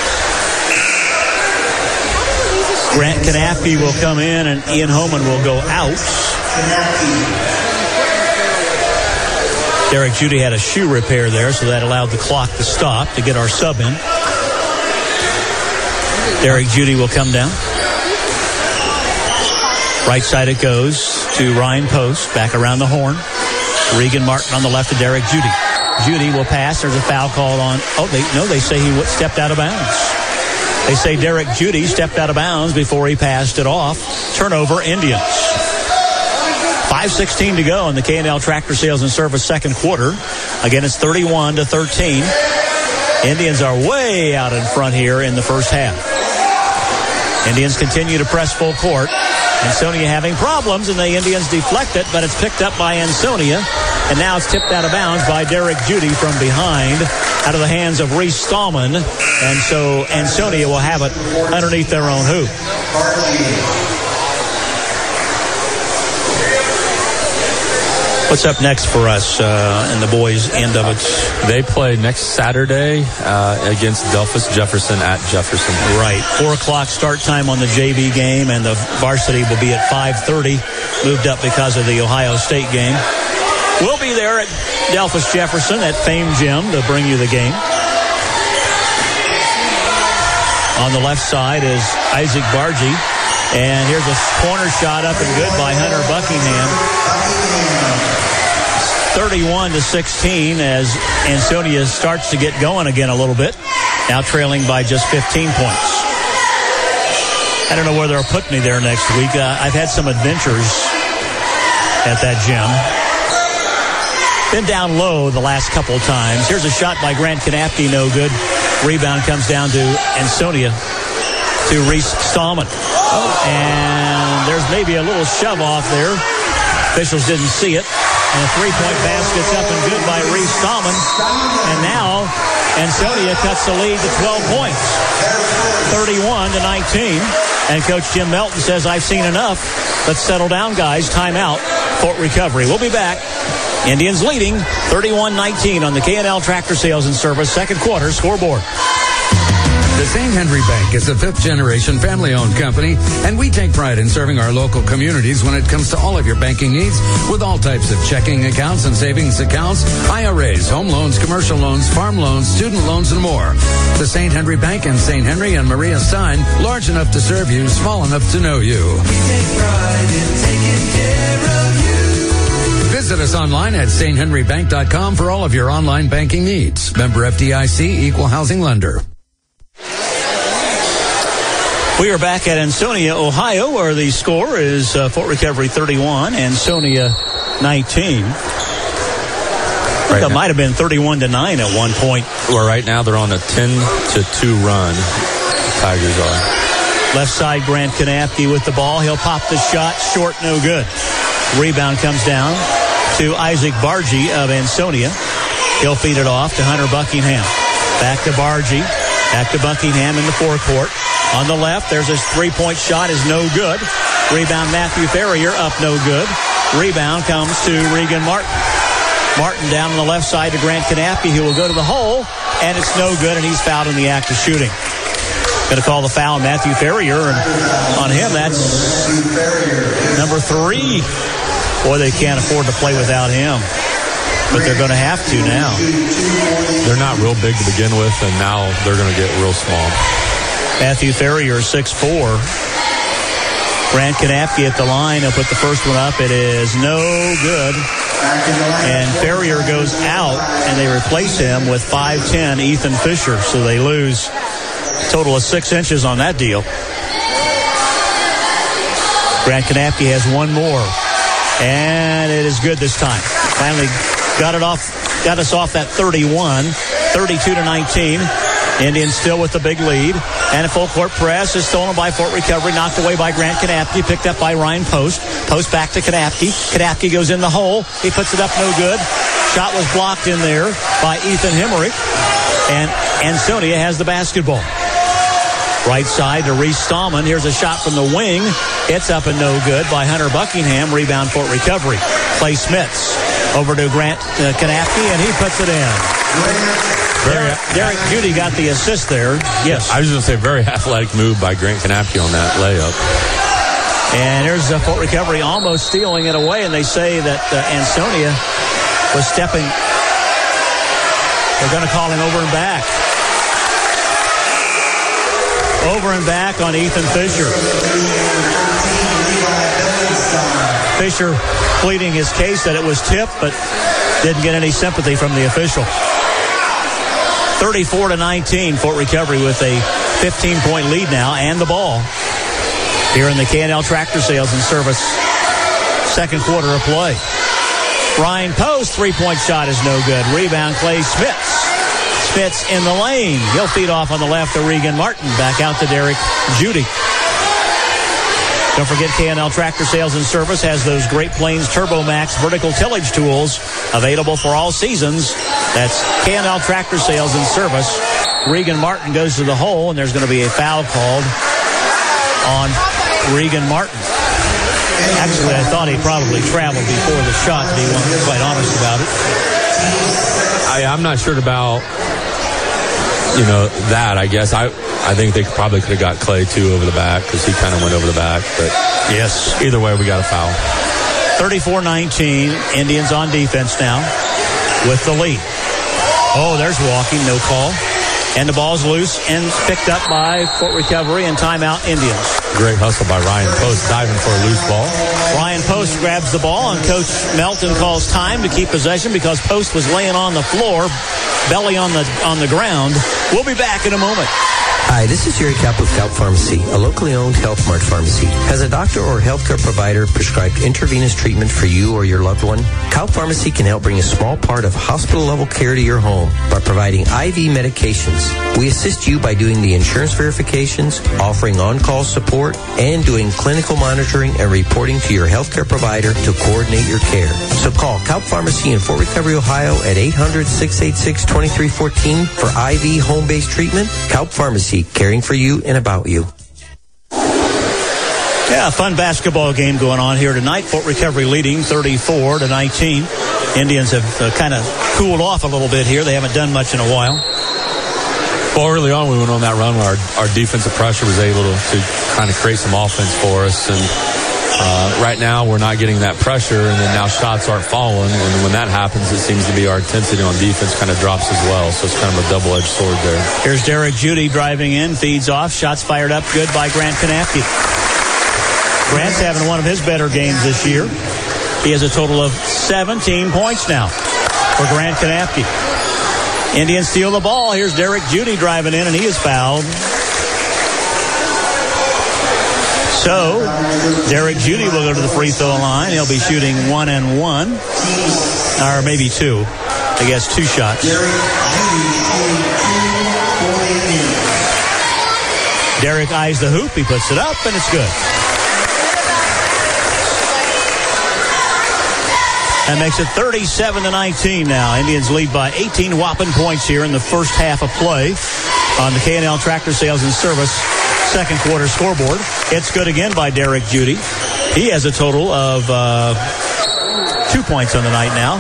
Grant Kanapke will come in, and Ian Homan will go out. Derek Judy had a shoe repair there, so that allowed the clock to stop to get our sub in. Derek Judy will come down. Right side it goes to Ryan Post, back around the horn. Regan Martin on the left of Derek Judy. Judy will pass. There's a foul called on. They say he stepped out of bounds. They say Derek Judy stepped out of bounds before he passed it off. Turnover, Indians. 5:16 to go in the K&L Tractor Sales and Service second quarter. Again, it's 31-13. Indians are way out in front here in the first half. Indians continue to press full court. Ansonia having problems, and the Indians deflect it, but it's picked up by Ansonia. And now it's tipped out of bounds by Derek Judy from behind, out of the hands of Reese Stallman. And so Ansonia will have it underneath their own hoop. What's up next for us in the boys' end of it? They play next Saturday against Delphus Jefferson at Jefferson. Right. 4 o'clock start time on the JV game, and the varsity will be at 5:30, moved up because of the Ohio State game. We'll be there at Delphus Jefferson at Fame Gym to bring you the game. On the left side is Isaac Bargy. And here's a corner shot up and good by Hunter Buckingham. 31-16 as Ansonia starts to get going again a little bit. Now trailing by just 15 points. I don't know where they'll put me there next week. I've had some adventures at that gym. Been down low the last couple times. Here's a shot by Grant Kanapke, no good. Rebound comes down to Ansonia, to Reese Stallman. And there's maybe a little shove off there. Officials didn't see it. And a three-point basket's up and good by Reese Stallman. And now Ansonia cuts the lead to 12 points. 31-19. And Coach Jim Melton says, I've seen enough. Let's settle down, guys. Timeout. Fort Recovery. We'll be back. Indians leading 31-19 on the K&L Tractor Sales and Service second quarter scoreboard. The St. Henry Bank is a fifth-generation family-owned company, and we take pride in serving our local communities when it comes to all of your banking needs with all types of checking accounts and savings accounts, IRAs, home loans, commercial loans, farm loans, student loans, and more. The St. Henry Bank in St. Henry and Maria Stein, large enough to serve you, small enough to know you. We take pride in taking care of you. Visit us online at sthenrybank.com for all of your online banking needs. Member FDIC, Equal Housing Lender. We are back at Ansonia, Ohio, where the score is Fort Recovery 31, Ansonia 19. It might have been 31-9 at one point. Well, right now they're on a 10-2 run. The Tigers are. Left side, Grant Kanapke with the ball. He'll pop the shot. Short, no good. Rebound comes down to Isaac Bargy of Ansonia. He'll feed it off to Hunter Buckingham. Back to Bargy. Back to Buckingham in the forecourt. On the left, there's his three-point shot is no good. Rebound, Matthew Ferrier, up no good. Rebound comes to Regan Martin. Martin down on the left side to Grant Kanapke, who will go to the hole, and it's no good, and he's fouled in the act of shooting. Going to call the foul on Matthew Ferrier, and on him, that's number 3. Boy, they can't afford to play without him. But they're going to have to now. They're not real big to begin with, and now they're going to get real small. Matthew Ferrier, 6'4". Grant Kanapke at the line. He'll put the first one up. It is no good. And Ferrier goes out, and they replace him with 5'10", Ethan Fisher. So they lose a total of 6 inches on that deal. Grant Kanapke has one more. And it is good this time. Finally got us off that 31, 32-19. Indians still with the big lead. And a full court press is stolen by Fort Recovery, knocked away by Grant Kanapke, picked up by Ryan Post. Post back to Kanapke. Kanapke goes in the hole. He puts it up, no good. Shot was blocked in there by Ethan Hemmerich. And Ansonia has the basketball. Right side to Reese Stallman. Here's a shot from the wing. It's up and no good by Hunter Buckingham. Rebound Fort Recovery. Clay Smits over to Grant Kanapke, and he puts it in. Derek Judy got the assist there. Yes. I was going to say very athletic move by Grant Kanapke on that layup. And here's Fort Recovery almost stealing it away, and they say that Ansonia was stepping. They're going to call him over and back. Over and back on Ethan Fisher. Fisher pleading his case that it was tipped, but didn't get any sympathy from the official. 34-19, Fort Recovery with a 15-point lead now and the ball here in the K&L Tractor Sales and Service second quarter of play. Ryan Post, three-point shot is no good. Rebound, Clay Smits. Smits in the lane. He'll feed off on the left to Regan Martin. Back out to Derek Judy. Don't forget, K&L Tractor Sales and Service has those Great Plains TurboMax vertical tillage tools available for all seasons. That's K&L Tractor Sales and Service. Regan Martin goes to the hole, and there's going to be a foul called on Regan Martin. Actually, I thought he probably traveled before the shot, to be quite honest about it. I'm not sure about, that, I guess. I think they probably could have got Clay, too, over the back because he kind of went over the back. But yes, either way, we got a foul. 34-19. Indians on defense now with the lead. Oh, there's walking. No call. And the ball's loose and picked up by Fort Recovery and timeout Indians. Great hustle by Ryan Post, diving for a loose ball. Ryan Post grabs the ball, and Coach Melton calls time to keep possession because Post was laying on the floor, belly on the ground. We'll be back in a moment. Hi, this is Jerry Kapp with Kaup Pharmacy, a locally owned Health Mart pharmacy. Has a doctor or healthcare provider prescribed intravenous treatment for you or your loved one? Kaup Pharmacy can help bring a small part of hospital-level care to your home by providing IV medications. We assist you by doing the insurance verifications, offering on-call support, and doing clinical monitoring and reporting to your healthcare provider to coordinate your care. So call Kaup Pharmacy in Fort Recovery, Ohio at 800-686-2314 for IV home-based treatment. Kaup Pharmacy, caring for you and about you. Yeah, fun basketball game going on here tonight. Fort Recovery leading 34-19. Indians have kind of cooled off a little bit here. They haven't done much in a while. Well, early on, we went on that run where our defensive pressure was able to kind of create some offense for us. And right now, we're not getting that pressure, and then now shots aren't falling. And when that happens, it seems to be our intensity on defense kind of drops as well. So it's kind of a double-edged sword there. Here's Derek Judy driving in, feeds off. Shots fired up good by Grant Kanapke. Grant's having one of his better games this year. He has a total of 17 points now for Grant Kanapke. Indians steal the ball. Here's Derek Judy driving in, and he is fouled. So, Derek Judy will go to the free throw line. He'll be shooting 1 and 1. Or maybe 2. I guess 2 shots. Derek eyes the hoop. He puts it up, and it's good. That makes it 37-19 now. Indians lead by 18 whopping points here in the first half of play on the K&L Tractor Sales and Service second quarter scoreboard. It's good again by Derek Judy. He has a total of 2 points on the night now.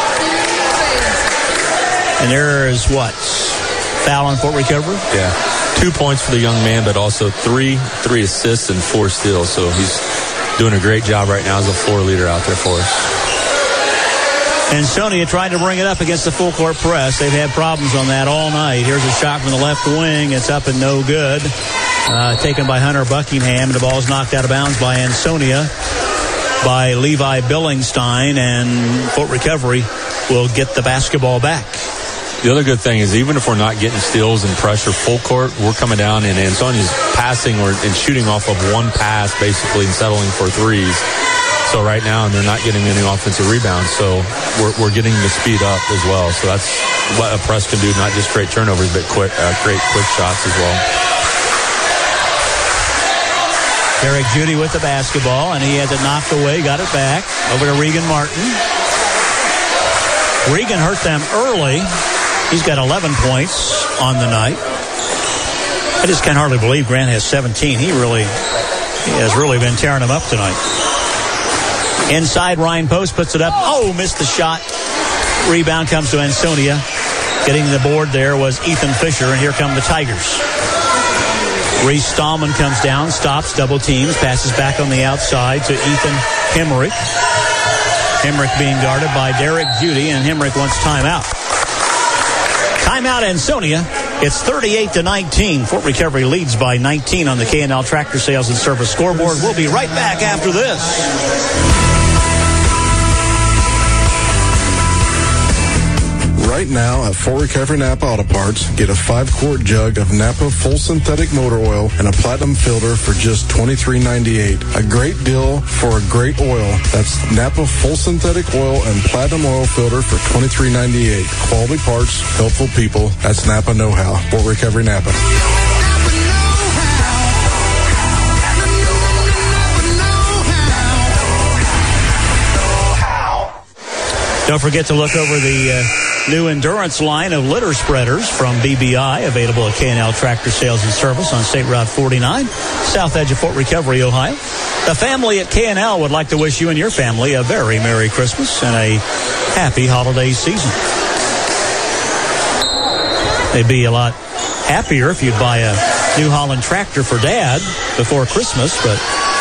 And there's what? Foul on Fort Recovery? Yeah. 2 points for the young man, but also three assists and 4 steals. So he's doing a great job right now as a floor leader out there for us. Ansonia tried to bring it up against the full court press. They've had problems on that all night. Here's a shot from the left wing. It's up and no good. Taken by Hunter Buckingham. The ball's knocked out of bounds by Ansonia by Levi Billingstein, and Fort Recovery will get the basketball back. The other good thing is even if we're not getting steals and pressure full court, we're coming down and Ansonia's passing and shooting off of one pass basically and settling for threes. So right now, and they're not getting any offensive rebounds, so we're getting the speed up as well. So that's what a press can do, not just create turnovers, but create quick shots as well. Derek Judy with the basketball, and he has it knocked away, got it back, over to Regan Martin. Regan hurt them early. He's got 11 points on the night. I just can hardly believe Grant has 17. He has really been tearing them up tonight. Inside, Ryan Post puts it up. Oh, missed the shot. Rebound comes to Ansonia. Getting the board there was Ethan Fisher, and here come the Tigers. Reese Stallman comes down, stops, double teams, passes back on the outside to Ethan Hemrick. Hemrick being guarded by Derek Judy, and Hemrick wants timeout. Timeout, Ansonia. It's 38-19. Fort Recovery leads by 19 on the K&L Tractor Sales and Service scoreboard. We'll be right back after this. Right now at Fort Recovery Napa Auto Parts, get a 5-quart jug of Napa full synthetic motor oil and a platinum filter for just $23.98. A great deal for a great oil. That's Napa full synthetic oil and platinum oil filter for $23.98. Quality parts, helpful people. That's Napa know-how. Fort Recovery Napa. Don't forget to look over the new Endurance line of litter spreaders from BBI, available at K&L Tractor Sales and Service on State Route 49, south edge of Fort Recovery, Ohio. The family at K&L would like to wish you and your family a very Merry Christmas and a happy holiday season. They'd be a lot happier if you'd buy a New Holland tractor for Dad before Christmas, but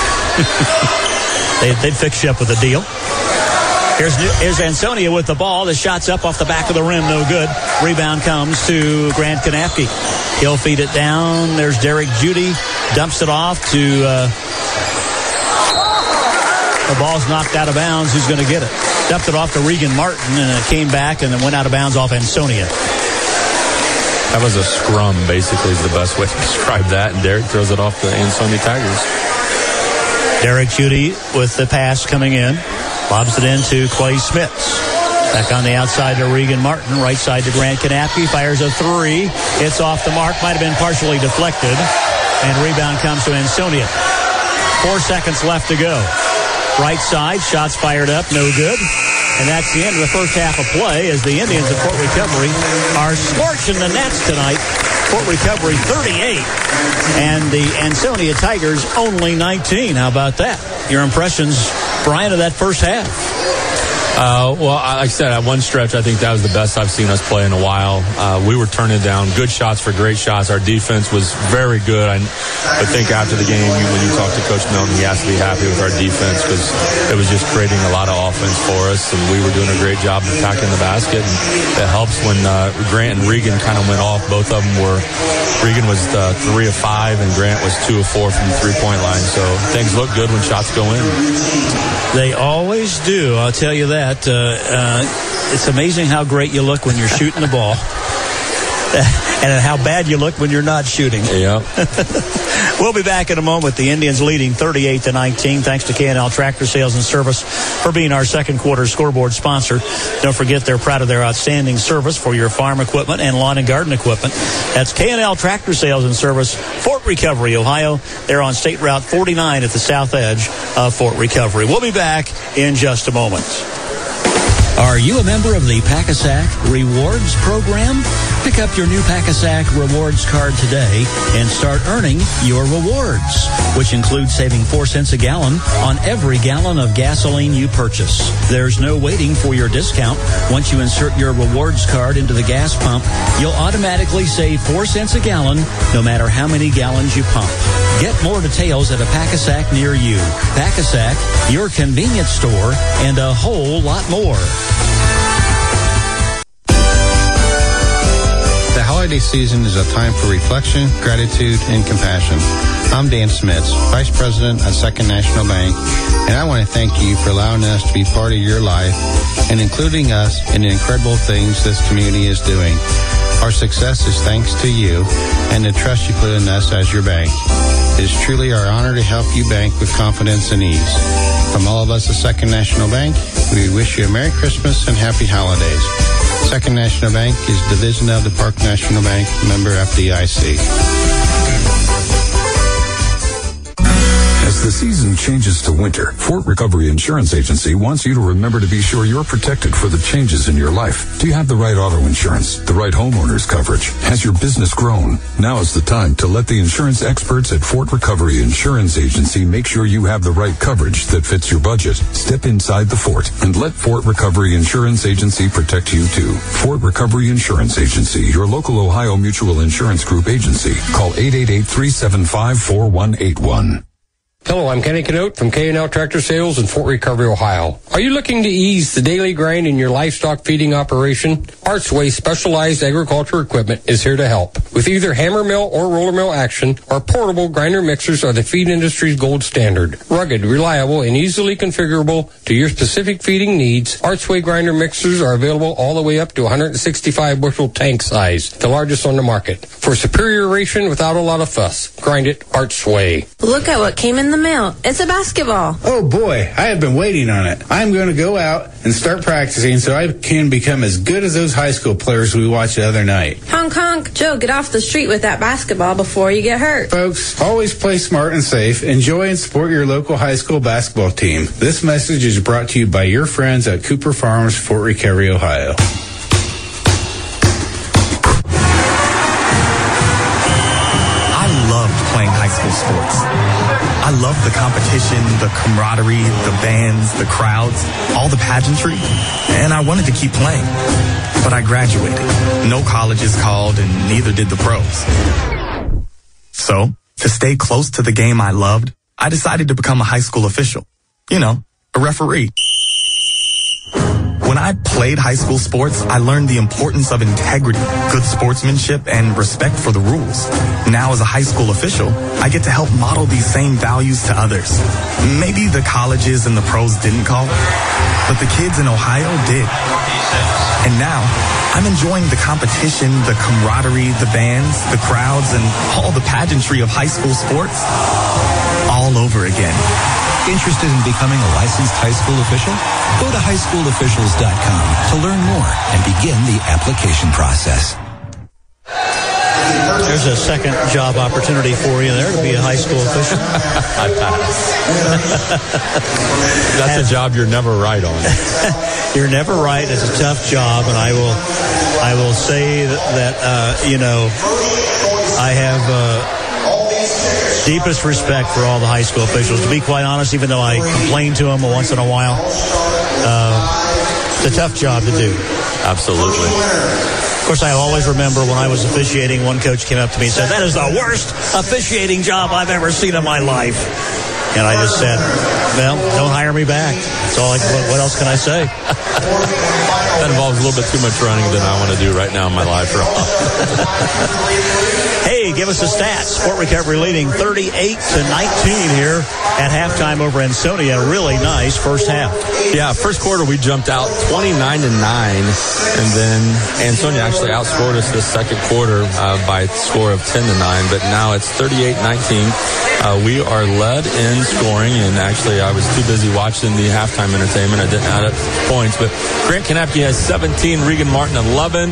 they'd fix you up with a deal. Here's Ansonia with the ball. The shot's up off the back of the rim. No good. Rebound comes to Grant Kanapke. He'll feed it down. There's Derek Judy. Dumps it off to... the ball's knocked out of bounds. Who's going to get it? Dumped it off to Regan Martin, and it came back and then went out of bounds off Ansonia. That was a scrum, basically, is the best way to describe that. And Derek throws it off the Ansonia Tigers. Derek Judy with the pass coming in. Lobs it into Clay Smits. Back on the outside to Regan Martin. Right side to Grant Kanapke. Fires a three. It's off the mark. Might have been partially deflected. And rebound comes to Ansonia. 4 seconds left to go. Right side. Shots fired up. No good. And that's the end of the first half of play as the Indians of Fort Recovery are scorching the nets tonight. Fort Recovery 38. And the Ansonia Tigers only 19. How about that? Your impressions, Brian, of that first half? Well, like I said, at one stretch, I think that was the best I've seen us play in a while. We were turning down good shots for great shots. Our defense was very good. I think after the game, when you talk to Coach Milton, he has to be happy with our defense because it was just creating a lot of offense for us, and we were doing a great job of attacking the basket. And it helps when Grant and Regan kind of went off. Both of them were, Regan was 3 of 5, and Grant was 2 of 4 from the three-point line. So things look good when shots go in. They always do, I'll tell you that. It's amazing how great you look when you're shooting the ball and how bad you look when you're not shooting. Yeah. We'll be back in a moment. The Indians leading 38-19 thanks to K&L Tractor Sales and Service for being our second quarter scoreboard sponsor. Don't forget they're proud of their outstanding service for your farm equipment and lawn and garden equipment. That's K&L Tractor Sales and Service, Fort Recovery, Ohio. They're on State Route 49 at the south edge of Fort Recovery. We'll be back in just a moment. Are you a member of the Pack-A-Sack Rewards program? Pick up your new Pack-A-Sack Rewards card today and start earning your rewards, which include saving 4 cents a gallon on every gallon of gasoline you purchase. There's no waiting for your discount. Once you insert your rewards card into the gas pump, you'll automatically save 4 cents a gallon no matter how many gallons you pump. Get more details at a Pack-A-Sack near you. Pack-A-Sack, your convenience store, and a whole lot more. The holiday season is a time for reflection, gratitude, and compassion. I'm Dan Smits, Vice President at Second National Bank, and I want to thank you for allowing us to be part of your life and including us in the incredible things this community is doing. Our success is thanks to you and the trust you put in us as your bank. It is truly our honor to help you bank with confidence and ease. From all of us at Second National Bank, we wish you a Merry Christmas and Happy Holidays. Second National Bank is a division of the Park National Bank, member FDIC. As As the season changes to winter, Fort Recovery Insurance Agency wants you to remember to be sure you're protected for the changes in your life. Do you have the right auto insurance? The right homeowner's coverage? Has your business grown? Now is the time to let the insurance experts at Fort Recovery Insurance Agency make sure you have the right coverage that fits your budget. Step inside the fort and let Fort Recovery Insurance Agency protect you too. Fort Recovery Insurance Agency, your local Ohio Mutual Insurance Group agency. Call 888-375-4181. Hello, I'm Kenny Canote from K&L Tractor Sales in Fort Recovery, Ohio. Are you looking to ease the daily grind in your livestock feeding operation? Archway Specialized Agriculture Equipment is here to help. With either hammer mill or roller mill action, our portable grinder mixers are the feed industry's gold standard. Rugged, reliable, and easily configurable to your specific feeding needs, Archway grinder mixers are available all the way up to 165 bushel tank size, the largest on the market. For superior ration without a lot of fuss, grind it Archway. Look at what came in the mail. It's a basketball. Oh boy, I have been waiting on it. I'm going to go out and start practicing so I can become as good as those high school players we watched the other night. Honk, honk. Joe, get off the street with that basketball before you get hurt. Folks, always play smart and safe. Enjoy and support your local high school basketball team. This message is brought to you by your friends at Cooper Farms, Fort Recovery, Ohio. I loved playing high school sports. I loved the competition, the camaraderie, the bands, the crowds, all the pageantry, and I wanted to keep playing. But I graduated. No colleges called, and neither did the pros. So, to stay close to the game I loved, I decided to become a high school official. You know, a referee. When I played high school sports, I learned the importance of integrity, good sportsmanship, and respect for the rules. Now, as a high school official, I get to help model these same values to others. Maybe the colleges and the pros didn't call, but the kids in Ohio did. And now, I'm enjoying the competition, the camaraderie, the bands, the crowds, and all the pageantry of high school sports all over again. Interested in becoming a licensed high school official? Go to highschoolofficials.com to learn more and begin the application process. There's a second job opportunity for you there to be a high school official. I pass. That's a job you're never right on. You're never right. It's a tough job, and I will say that I have deepest respect for all the high school officials. To be quite honest, even though I complain to them once in a while, it's a tough job to do. Absolutely. Of course, I always remember when I was officiating, one coach came up to me and said, "That is the worst officiating job I've ever seen in my life." And I just said, "Well, don't hire me back." That's all. What else can I say? That involves a little bit too much running than I want to do right now in my life. Hey, give us the stats. Fort Recovery leading 38-19 here at halftime over Ansonia. Really nice first half. Yeah, first quarter we jumped out 29-9, and then Ansonia actually outscored us this second quarter by a score of 10-9. But now it's 38-19. We are led in scoring, and actually I was too busy watching the halftime entertainment. I didn't add up points, but Grant Kanapke has 17, Regan Martin 11.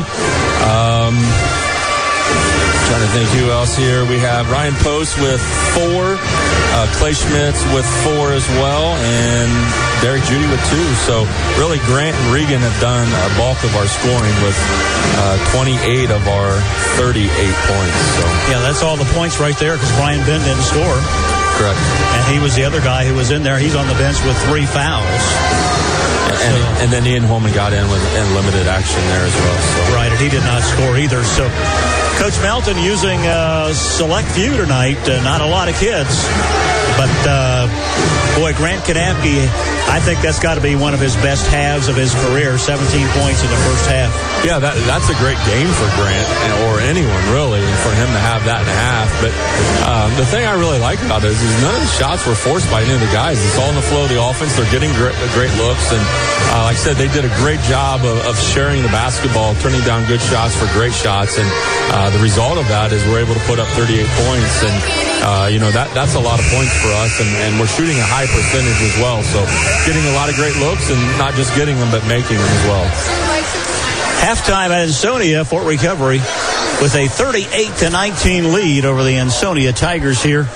Trying to think who else here. We have Ryan Post with 4, Clay Schmitz with 4 as well, and Derek Judy with 2. So really Grant and Regan have done a bulk of our scoring with 28 of our 38 points. So yeah, that's all the points right there because Brian Ben didn't score. Correct. And he was the other guy who was in there. He's on the bench with 3 fouls. And then Ian Holman got in limited action there as well. So. Right, and he did not score either. So Coach Melton using select few tonight. Not a lot of kids. But, boy, Grant Kanapke, I think that's got to be one of his best halves of his career, 17 points in the first half. Yeah, that's a great game for Grant, or anyone, really, and for him to have that in a half. But the thing I really like about it is none of the shots were forced by any of the guys. It's all in the flow of the offense. They're getting great looks. And like I said, they did a great job of sharing the basketball, turning down good shots for great shots. And the result of that is we're able to put up 38 points. And, that's a lot of points for us. And we're shooting a high percentage as well. So getting a lot of great looks and not just getting them, but making them as well. Halftime at Ansonia, Fort Recovery, with a 38-19 lead over the Ansonia Tigers here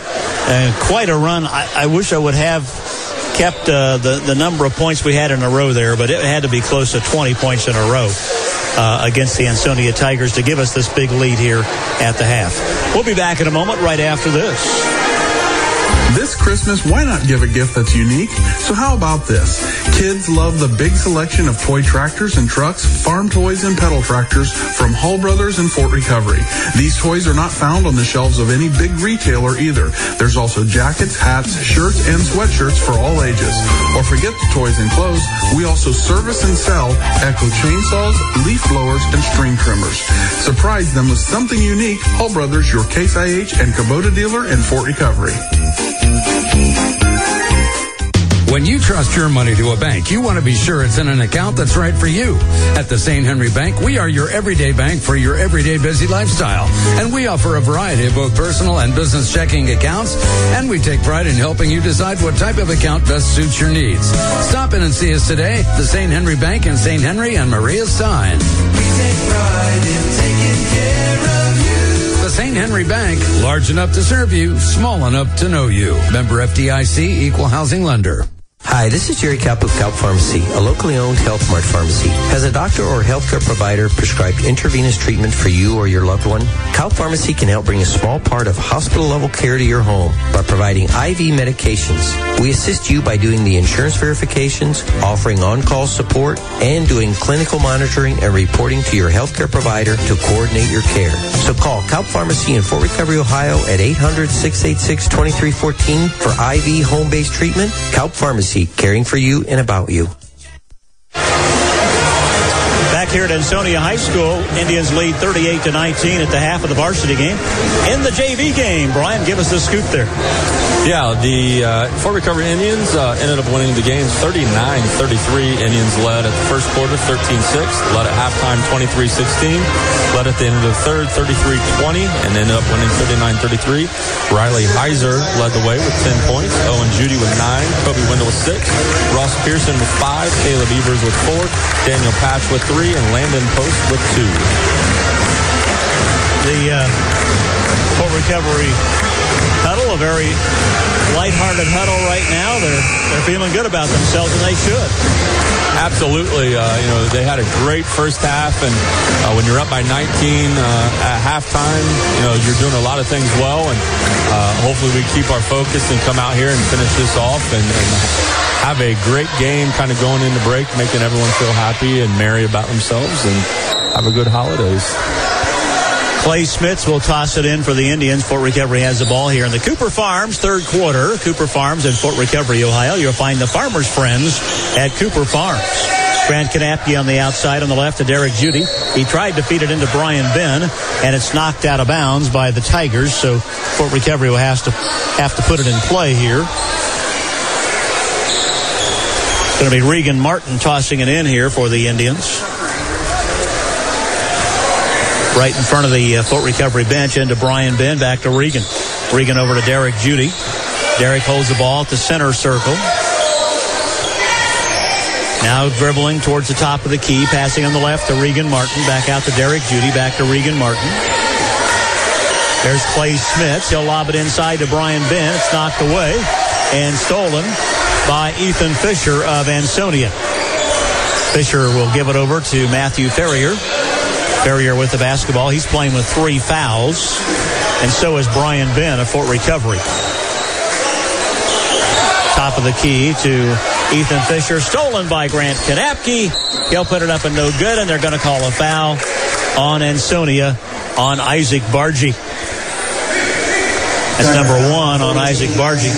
And quite a run. I wish I would have kept the number of points we had in a row there, but it had to be close to 20 points in a row against the Ansonia Tigers to give us this big lead here at the half. We'll be back in a moment right after this. This Christmas, why not give a gift that's unique? So how about this? Kids love the big selection of toy tractors and trucks, farm toys and pedal tractors from Hull Brothers and Fort Recovery. These toys are not found on the shelves of any big retailer either. There's also jackets, hats, shirts, and sweatshirts for all ages. Or forget the toys and clothes, we also service and sell Echo chainsaws, leaf blowers, and string trimmers. Surprise them with something unique. Hull Brothers, your Case IH and Kubota dealer in Fort Recovery. When you trust your money to a bank, you want to be sure it's in an account that's right for you. At the St. Henry Bank, we are your everyday bank for your everyday busy lifestyle. And we offer a variety of both personal and business checking accounts. And we take pride in helping you decide what type of account best suits your needs. Stop in and see us today. The St. Henry Bank in St. Henry and Maria Stein. We take pride in taking care of you. The St. Henry Bank, large enough to serve you, small enough to know you. Member FDIC, Equal Housing Lender. Hi, this is Jerry Kapp of Kaup Pharmacy, a locally owned Health Mart pharmacy. Has a doctor or healthcare provider prescribed intravenous treatment for you or your loved one? Kaup Pharmacy can help bring a small part of hospital-level care to your home by providing IV medications. We assist you by doing the insurance verifications, offering on-call support, and doing clinical monitoring and reporting to your healthcare provider to coordinate your care. So call Kaup Pharmacy in Fort Recovery, Ohio at 800-686-2314 for IV home-based treatment. Kaup Pharmacy, caring for you and about you. Back here at Ansonia High School, Indians lead 38-19 at the half of the varsity game. In the JV game, Brian, give us the scoop there. Yeah, the Fort Recovery Indians ended up winning the game 39-33. Indians led at the first quarter 13-6, led at halftime 23-16, led at the end of the third 33-20, and ended up winning 39-33. Riley Heiser led the way with 10 points, Owen Judy with 9, Kobe Wendell with 6, Ross Pearson with 5, Caleb Evers with 4, Daniel Patch with 3, and Landon Post with 2. The Fort Recovery huddle, a very lighthearted huddle right now. They're feeling good about themselves, and they should. Absolutely. They had a great first half, and when you're up by 19 at halftime, you're doing a lot of things well, and hopefully we keep our focus and come out here and finish this off and have a great game kind of going into break, making everyone feel happy and merry about themselves, and have a good holidays. Clay Smits will toss it in for the Indians. Fort Recovery has the ball here in the Cooper Farms third quarter. Cooper Farms in Fort Recovery, Ohio. You'll find the Farmers' Friends at Cooper Farms. Grant Kanapke on the outside on the left to Derek Judy. He tried to feed it into Brian Ben, and it's knocked out of bounds by the Tigers, so Fort Recovery will have to put it in play here. It's going to be Regan Martin tossing it in here for the Indians. Right in front of the Fort Recovery bench, into Brian Ben, back to Regan. Regan over to Derek Judy. Derek holds the ball at the center circle. Now dribbling towards the top of the key, passing on the left to Regan Martin, back out to Derek Judy, back to Regan Martin. There's Clay Smits. He'll lob it inside to Brian Ben. It's knocked away and stolen by Ethan Fisher of Ansonia. Fisher will give it over to Matthew Ferrier. Ferrier with the basketball. He's playing with 3 fouls. And so is Brian Ben of Fort Recovery. Top of the key to Ethan Fisher. Stolen by Grant Kanapke. He'll put it up and no good, and they're going to call a foul on Ansonia on Isaac Bargy. That's number 1 on Isaac Bargy.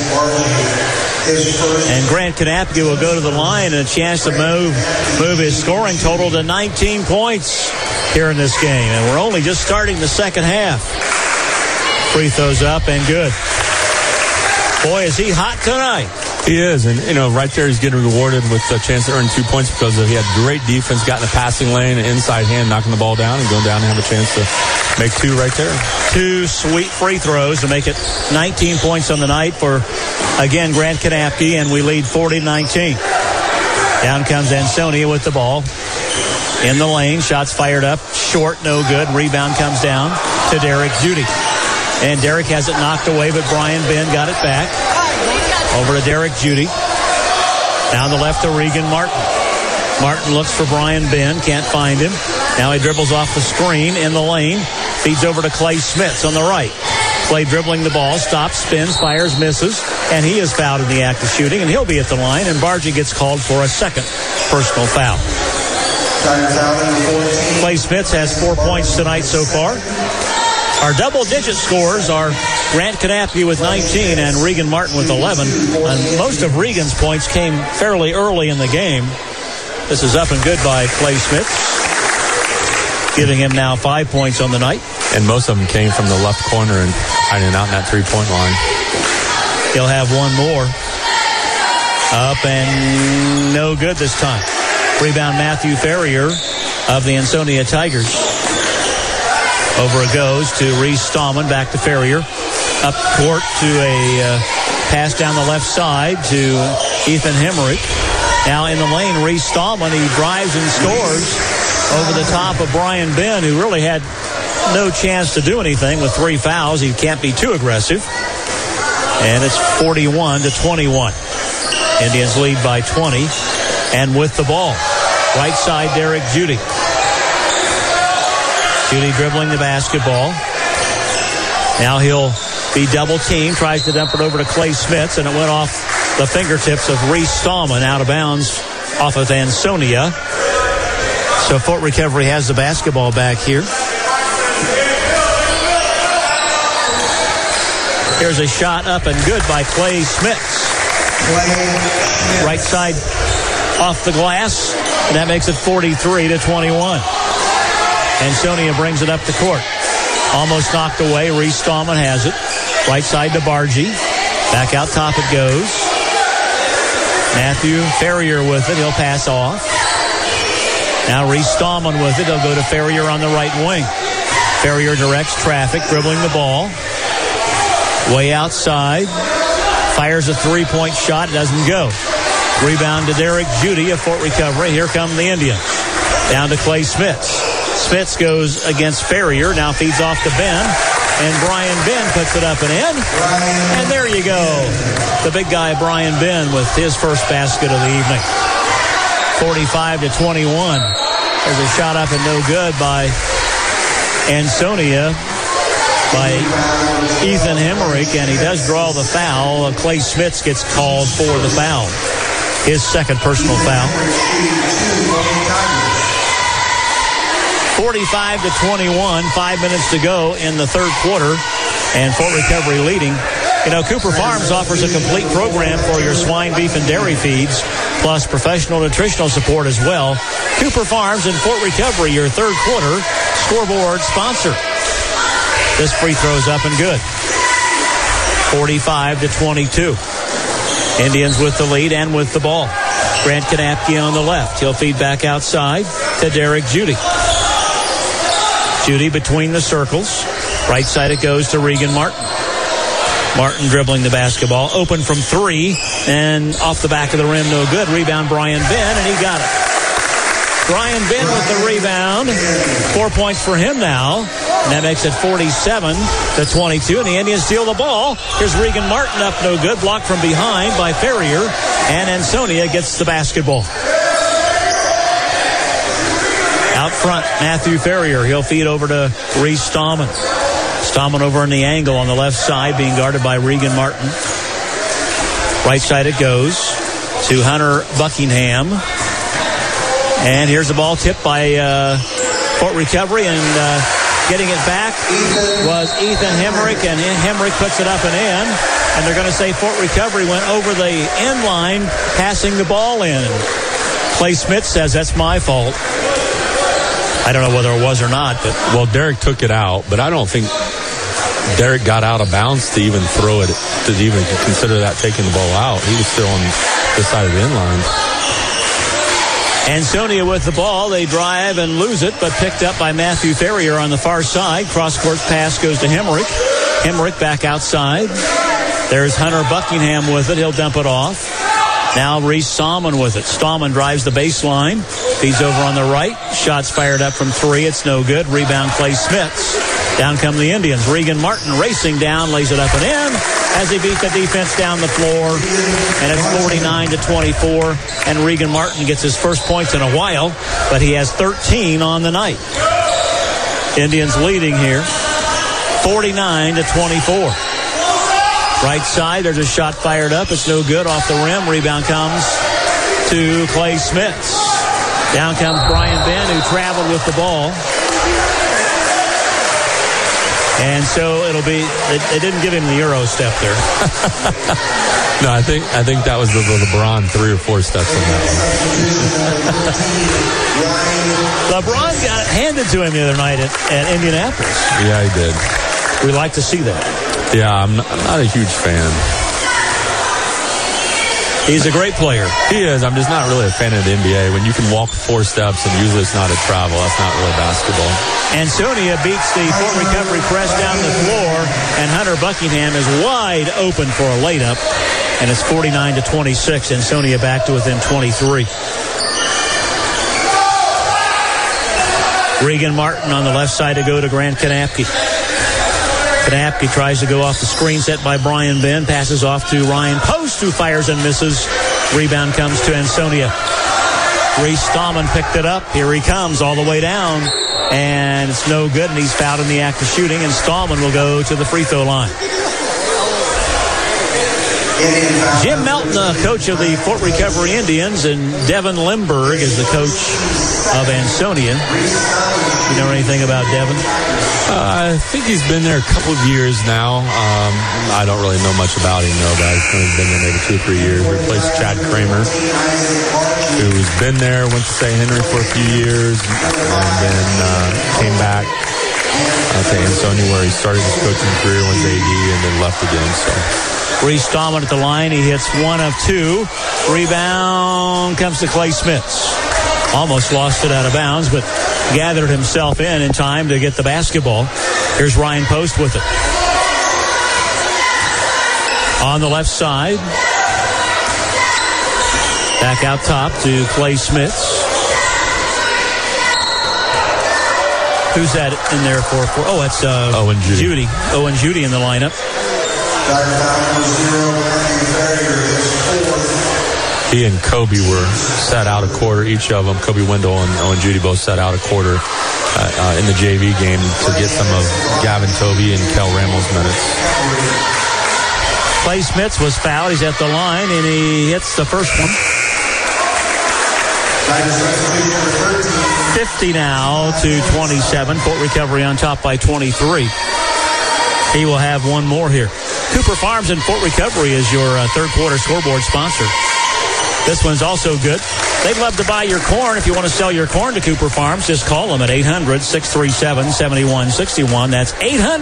And Grant Kanapke will go to the line and a chance to move his scoring total to 19 points here in this game. And we're only just starting the second half. Free throws up and good. Boy, is he hot tonight. He is, and right there he's getting rewarded with a chance to earn 2 points because he had great defense, got in the passing lane, an inside hand, knocking the ball down and going down and have a chance to make 2 right there. 2 sweet free throws to make it 19 points on the night for, again, Grant Kanapke, and we lead 40-19. Down comes Ansonia with the ball. In the lane, shots fired up, short, no good. Rebound comes down to Derek Judy. And Derek has it knocked away, but Brian Ben got it back. Over to Derek Judy. Down the left to Regan Martin. Martin looks for Brian Ben, can't find him. Now he dribbles off the screen in the lane. Feeds over to Clay Smits on the right. Clay dribbling the ball, stops, spins, fires, misses, and he is fouled in the act of shooting, and he'll be at the line, and Bargy gets called for a second personal foul. Clay Smits has 4 points tonight so far. Our double-digit scores are Grant Canapke with 19 and Regan Martin with 11. And most of Regan's points came fairly early in the game. This is up and good by Clay Smits, giving him now 5 points on the night. And most of them came from the left corner and hiding out in that three-point line. He'll have one more. Up and no good this time. Rebound Matthew Ferrier of the Ansonia Tigers. Over it goes to Reese Stallman, back to Ferrier. Up court to a pass down the left side to Ethan Hemrick. Now in the lane, Reese Stallman, he drives and scores over the top of Brian Ben, who really had no chance to do anything with 3 fouls. He can't be too aggressive. And it's 41-21. Indians lead by 20. And with the ball, right side, Derek Judy. Judy dribbling the basketball. Now he'll be double teamed, tries to dump it over to Clay Smits, and it went off the fingertips of Reese Stallman, out of bounds off of Ansonia. So Fort Recovery has the basketball back here. Here's a shot up and good by Clay Smits. Right side off the glass, and that makes it 43-21. Ansonia brings it up the court. Almost knocked away. Reese Stallman has it. Right side to Bargy. Back out top it goes. Matthew Ferrier with it. He'll pass off. Now Reese Stallman with it. He'll go to Ferrier on the right wing. Ferrier directs traffic, dribbling the ball. Way outside. Fires a three-point shot. It doesn't go. Rebound to Derek Judy of Fort Recovery. Here come the Indians. Down to Clay Smits. Smits goes against Ferrier. Now feeds off to Ben. And Brian Ben puts it up and in. And there you go. The big guy, Brian Ben, with his first basket of the evening. 45-21. There's a shot up and no good by Ansonia, by Ethan Hemrick, and he does draw the foul. Clay Smits gets called for the foul. His second personal foul. 45-21, 5 minutes to go in the third quarter, and Fort Recovery leading. You know, Cooper Farms offers a complete program for your swine, beef, and dairy feeds, plus professional nutritional support as well. Cooper Farms and Fort Recovery, your third quarter scoreboard sponsor. This free throw's up and good. 45-22. Indians with the lead and with the ball. Grant Canapke on the left. He'll feed back outside to Derek Judy. Judy between the circles. Right side it goes to Regan Martin. Martin dribbling the basketball. Open from three. And off the back of the rim, no good. Rebound Brian Ben, and he got it. Brian Ben with the rebound. 4 points for him now. And that makes it 47-22. And the Indians steal the ball. Here's Regan Martin up, no good. Blocked from behind by Ferrier. And Ansonia gets the basketball. Out front, Matthew Ferrier. He'll feed over to Reese Stallman. Stallman over in the angle on the left side, being guarded by Regan Martin. Right side it goes to Hunter Buckingham. And here's the ball tipped by Fort Recovery, and getting it back was Ethan Hemrick, and Hemrick puts it up and in. And they're going to say Fort Recovery went over the end line, passing the ball in. Clay Smits says that's my fault. I don't know whether it was or not, but well, Derek took it out, but I don't think Derek got out of bounds to even throw it, to even consider that taking the ball out. He was still on the side of the end line. Ansonia with the ball. They drive and lose it, but picked up by Matthew Ferrier on the far side. Cross-court pass goes to Hemrick. Hemrick back outside. There's Hunter Buckingham with it. He'll dump it off. Now Reese Stallman with it. Stallman drives the baseline. He's over on the right. Shots fired up from three. It's no good. Rebound Clay Smits. Down come the Indians. Regan Martin racing down, lays it up and in as he beat the defense down the floor. And it's 49-24. And Regan Martin gets his first points in a while, but he has 13 on the night. Indians leading here, 49-24. Right side, there's a shot fired up. It's no good, off the rim. Rebound comes to Clay Smits. Down comes Brian Ben, who traveled with the ball. And so it'll be, they didn't give him the Euro step there. No, I think that was the LeBron 3 or 4 steps on that one. LeBron got it handed to him the other night at Indianapolis. Yeah, he did. We like to see that. Yeah, I'm not a huge fan. He's a great player. He is. I'm just not really a fan of the NBA. When you can walk 4 steps and usually it's not a travel, that's not really basketball. Ansonia beats the Fort Recovery press down the floor, and Hunter Buckingham is wide open for a layup, and it's 49-26. Ansonia back to within 23. Regan Martin on the left side to go to Grant Kanapke. Kanapke tries to go off the screen set by Brian Ben. Passes off to Ryan Post, who fires and misses. Rebound comes to Ansonia. Reese Stallman picked it up. Here he comes all the way down. And it's no good, and he's fouled in the act of shooting. And Stallman will go to the free throw line. Jim Melton, the coach of the Fort Recovery Indians, and Devin Limberg is the coach of Ansonia. You know anything about Devin? I think he's been there a couple of years now. I don't really know much about him, though, but he's been there maybe 2 or 3 years. Replaced Chad Kramer, who's been there, went to St. Henry for a few years, and then came back to Ansonia, where he started his coaching career, went to AD, and then left again. So Reese Stallman at the line. He hits 1 of 2. Rebound comes to Clay Smits. Almost lost it out of bounds, but gathered himself in time to get the basketball. Here's Ryan Post with it. On the left side. Back out top to Clay Smits. Who's that in there for? Oh, it's Owen Judy. Owen Judy in the lineup. He and Kobe were set out a quarter, each of them. Kobe Wendell and Owen Judy both set out a quarter in the JV game to get some of Gavin Toby and Kel Ramos minutes. Clay Smits was fouled. He's at the line, and he hits the first one. 50 now to 27. Fort Recovery on top by 23. He will have one more here. Cooper Farms and Fort Recovery is your third quarter scoreboard sponsor. This one's also good. They'd love to buy your corn. If you want to sell your corn to Cooper Farms, just call them at 800-637-7161. That's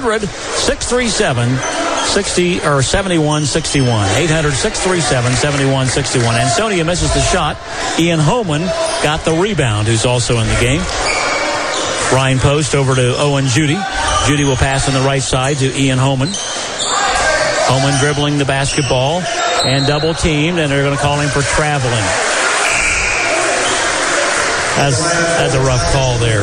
800-637-7161. 800-637-7161. Ansonia misses the shot. Ian Homan got the rebound, who's also in the game. Ryan Post over to Owen Judy. Judy will pass on the right side to Ian Homan. Homan dribbling the basketball and double teamed, and they're going to call him for traveling. That's a rough call there.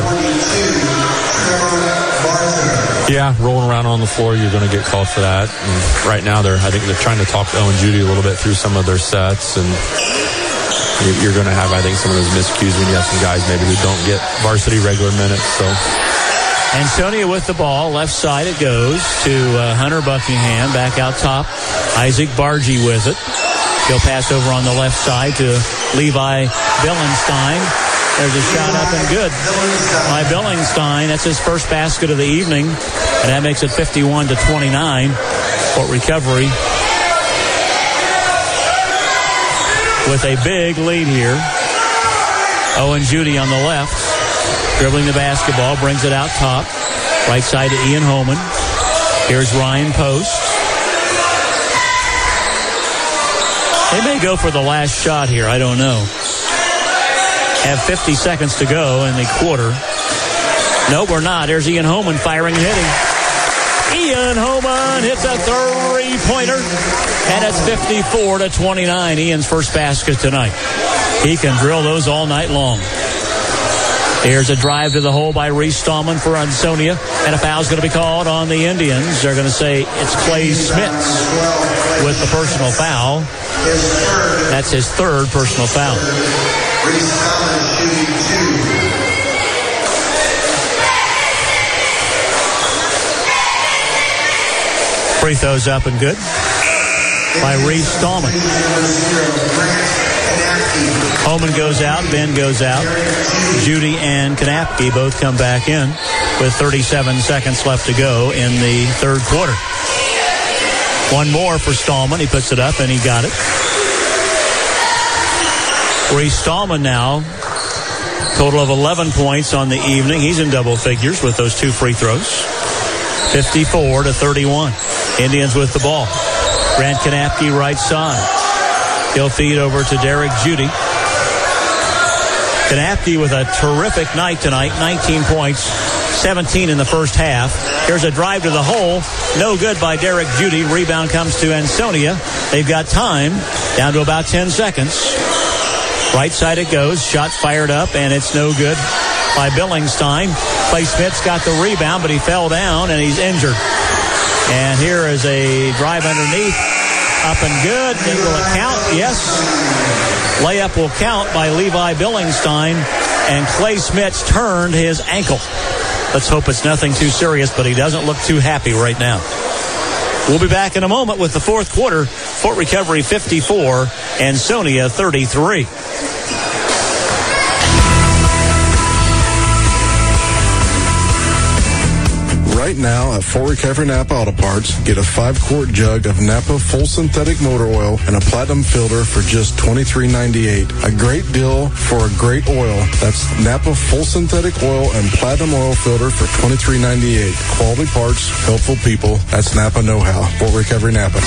Yeah, rolling around on the floor, you're going to get called for that. And right now, I think they're trying to talk to Owen Judy a little bit through some of their sets, and you're going to have, I think, some of those miscues when you have some guys maybe who don't get varsity regular minutes. So Ansonia with the ball. Left side it goes to Hunter Buckingham. Back out top. Isaac Bargy with it. He'll pass over on the left side to Levi Billenstein. There's a shot up and good by Billenstein. That's his first basket of the evening. And that makes it 51-29. Fort Recovery with a big lead here. Owen Judy on the left. Dribbling the basketball, brings it out top. Right side to Ian Homan. Here's Ryan Post. They may go for the last shot here. I don't know. Have 50 seconds to go in the quarter. No, we're not. There's Ian Homan firing and hitting. Ian Homan hits a three-pointer, and it's 54-29. Ian's first basket tonight. He can drill those all night long. Here's a drive to the hole by Reese Stallman for Ansonia, and a foul's going to be called on the Indians. They're going to say it's Clay Smits with the personal foul. That's his third personal foul. Reese Stallman shooting 2. Free throws up and good by Reese Stallman. Holman goes out, Ben goes out. Judy and Kanapke both come back in with 37 seconds left to go in the third quarter. One more for Stallman. He puts it up and he got it. Reese Stallman now, total of 11 points on the evening. He's in double figures with those 2 free throws. 54-31. Indians with the ball. Grant Kanapke right side. He'll feed over to Derek Judy. Kanapke with a terrific night tonight. 19 points, 17 in the first half. Here's a drive to the hole. No good by Derek Judy. Rebound comes to Ansonia. They've got time. Down to about 10 seconds. Right side it goes. Shot fired up, and it's no good by Billingstein. Clay Smits got the rebound, but he fell down, and he's injured. And here is a drive underneath. Up and good. Will it count? Yes. Layup will count by Levi Billingstein. And Clay Smits turned his ankle. Let's hope it's nothing too serious, but he doesn't look too happy right now. We'll be back in a moment with the fourth quarter. Fort Recovery 54, Ansonia 33. Right now at Fort Recovery Napa Auto Parts, get a 5-quart jug of Napa full synthetic motor oil and a platinum filter for just $23.98. A great deal for a great oil. That's Napa full synthetic oil and platinum oil filter for $23.98. Quality parts, helpful people. That's Napa know-how. Fort Recovery Napa.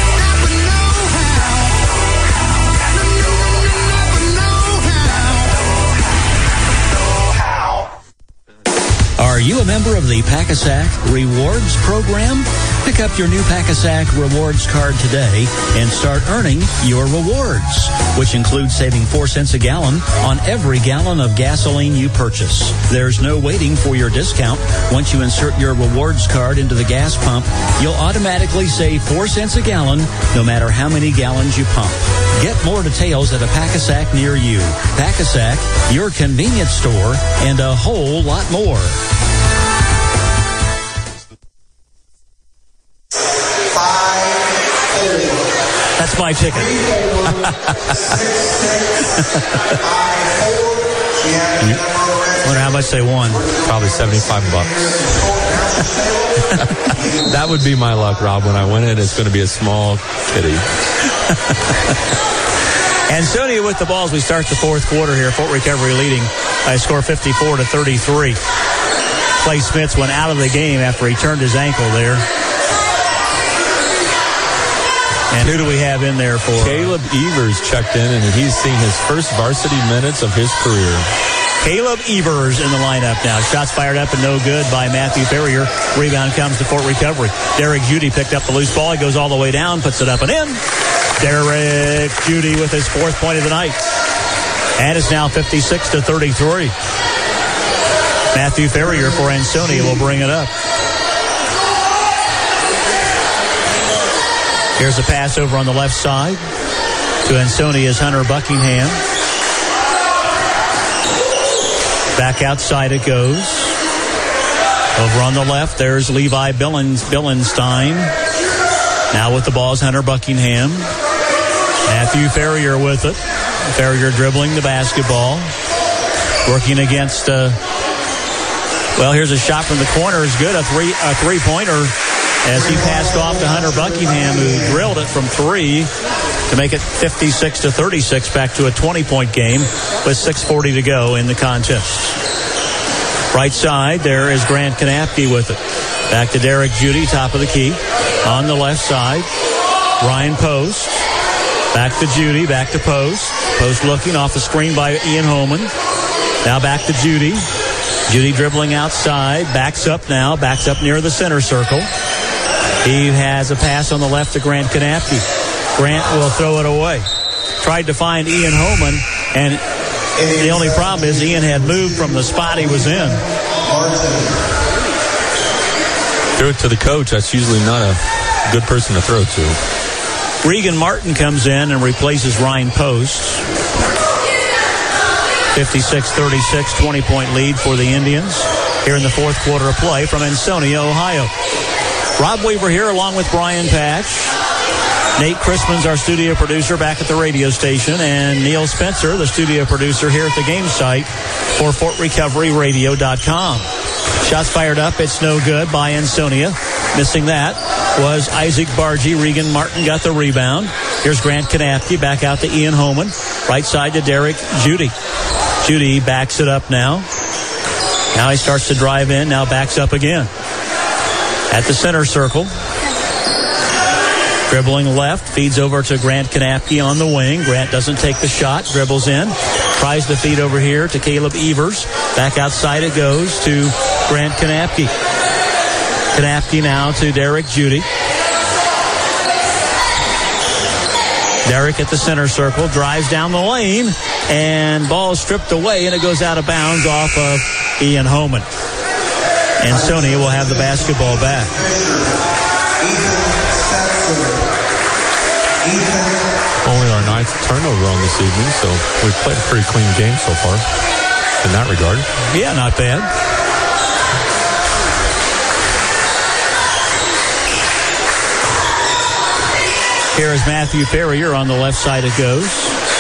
Are you a member of the Pack-A-Sack Rewards program? Pick up your new Pack-A-Sack Rewards card today and start earning your rewards, which includes saving 4 cents a gallon on every gallon of gasoline you purchase. There's no waiting for your discount. Once you insert your rewards card into the gas pump, you'll automatically save 4 cents a gallon no matter how many gallons you pump. Get more details at a Pack-A-Sack near you. Pack-A-Sack, your convenience store, and a whole lot more. That's my ticket. Wonder how much they won. Probably $75. That would be my luck, Rob. When I win it, it's going to be a small kitty. Ansonia with the ball as we start the fourth quarter here. Fort Recovery leading by a score 54-33. Clay Smits went out of the game after he turned his ankle there. And who do we have in there for? Caleb Evers checked in, and he's seen his first varsity minutes of his career. Caleb Evers in the lineup now. Shots fired up and no good by Matthew Ferrier. Rebound comes to Fort Recovery. Derek Judy picked up the loose ball. He goes all the way down, puts it up and in. Derek Judy with his 4th point of the night. And it's now 56-33. Matthew Ferrier for Ansonia will bring it up. Here's a pass over on the left side to Ansonia's Hunter Buckingham. Back outside it goes. Over on the left, there's Levi Billenstein. Now with the ball is Hunter Buckingham. Matthew Ferrier with it. Ferrier dribbling the basketball. Working against, here's a shot from the corner. Is good, a three-pointer. As he passed off to Hunter Buckingham, who drilled it from 3 to make it 56-36, back to a 20-point game with 6:40 to go in the contest. Right side, there is Grant Kanapke with it. Back to Derek Judy, top of the key. On the left side, Ryan Post. Back to Judy, back to Post. Post looking off the screen by Ian Holman. Now back to Judy. Judy dribbling outside, backs up near the center circle. He has a pass on the left to Grant Kanapke. Grant will throw it away. Tried to find Ian Holman, and The only problem is Ian had moved from the spot he was in. Throw it to the coach. That's usually not a good person to throw to. Regan Martin comes in and replaces Ryan Post. 56-36, 20-point lead for the Indians here in the fourth quarter of play from Ansonia, Ohio. Rob Weaver here along with Brian Patch. Nate Chrisman's our studio producer back at the radio station, and Neil Spencer, the studio producer here at the game site for FortRecoveryRadio.com. Shots fired up. It's no good by Ansonia. Missing that was Isaac Bargy. Regan Martin got the rebound. Here's Grant Kanapke back out to Ian Homan. Right side to Derek Judy. Judy backs it up now. Now he starts to drive in. Now backs up again. At the center circle. Dribbling left, feeds over to Grant Kanapke on the wing. Grant doesn't take the shot, dribbles in, tries to feed over here to Caleb Evers. Back outside it goes to Grant Kanapke. Kanapke now to Derek Judy. Derek at the center circle, drives down the lane, and ball stripped away, and it goes out of bounds off of Ian Homan. Ansonia will have the basketball back. Only our 9th turnover on this evening, so we've played a pretty clean game so far in that regard. Yeah, not bad. Here is Matthew Ferrier on the left side it goes.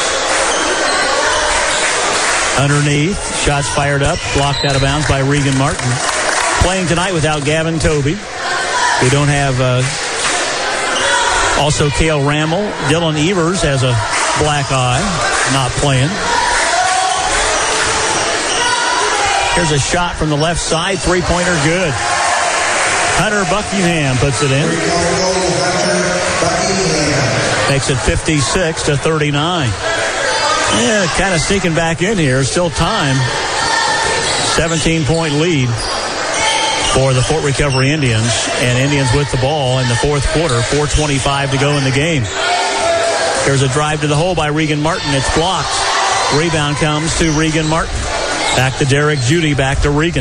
Underneath, shots fired up, blocked out of bounds by Regan Martin. Playing tonight without Gavin Toby. We don't have... Also, Cale Rammel. Dylan Evers has a black eye, not playing. Here's a shot from the left side. Three-pointer good. Hunter Buckingham puts it in. Makes it 56-39. Yeah, kind of sneaking back in here. Still time. 17-point lead for the Fort Recovery Indians, and Indians with the ball in the fourth quarter. 4:25 to go in the game. There's a drive to the hole by Regan Martin. It's blocked. Rebound comes to Regan Martin. Back to Derek Judy, back to Regan.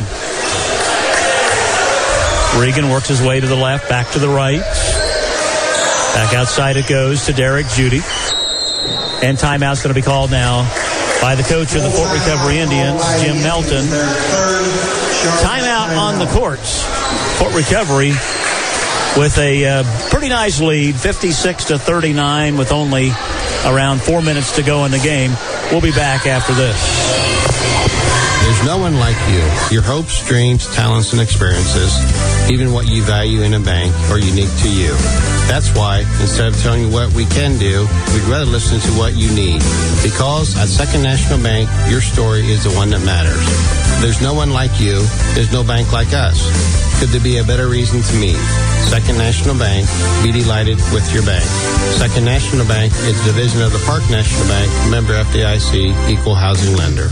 Regan works his way to the left, back to the right. Back outside it goes to Derek Judy. And timeout's going to be called now by the coach of the Fort Recovery Indians, Jim Melton. Timeout on the courts. Fort Recovery with a pretty nice lead, 56-39, with only around 4 minutes to go in the game. We'll be back after this. There's no one like you. Your hopes, dreams, talents, and experiences, even what you value in a bank, are unique to you. That's why, instead of telling you what we can do, we'd rather listen to what you need. Because at Second National Bank, your story is the one that matters. There's no one like you. There's no bank like us. Could there be a better reason to meet? Second National Bank, be delighted with your bank. Second National Bank is a division of the Park National Bank, member FDIC, equal housing lender.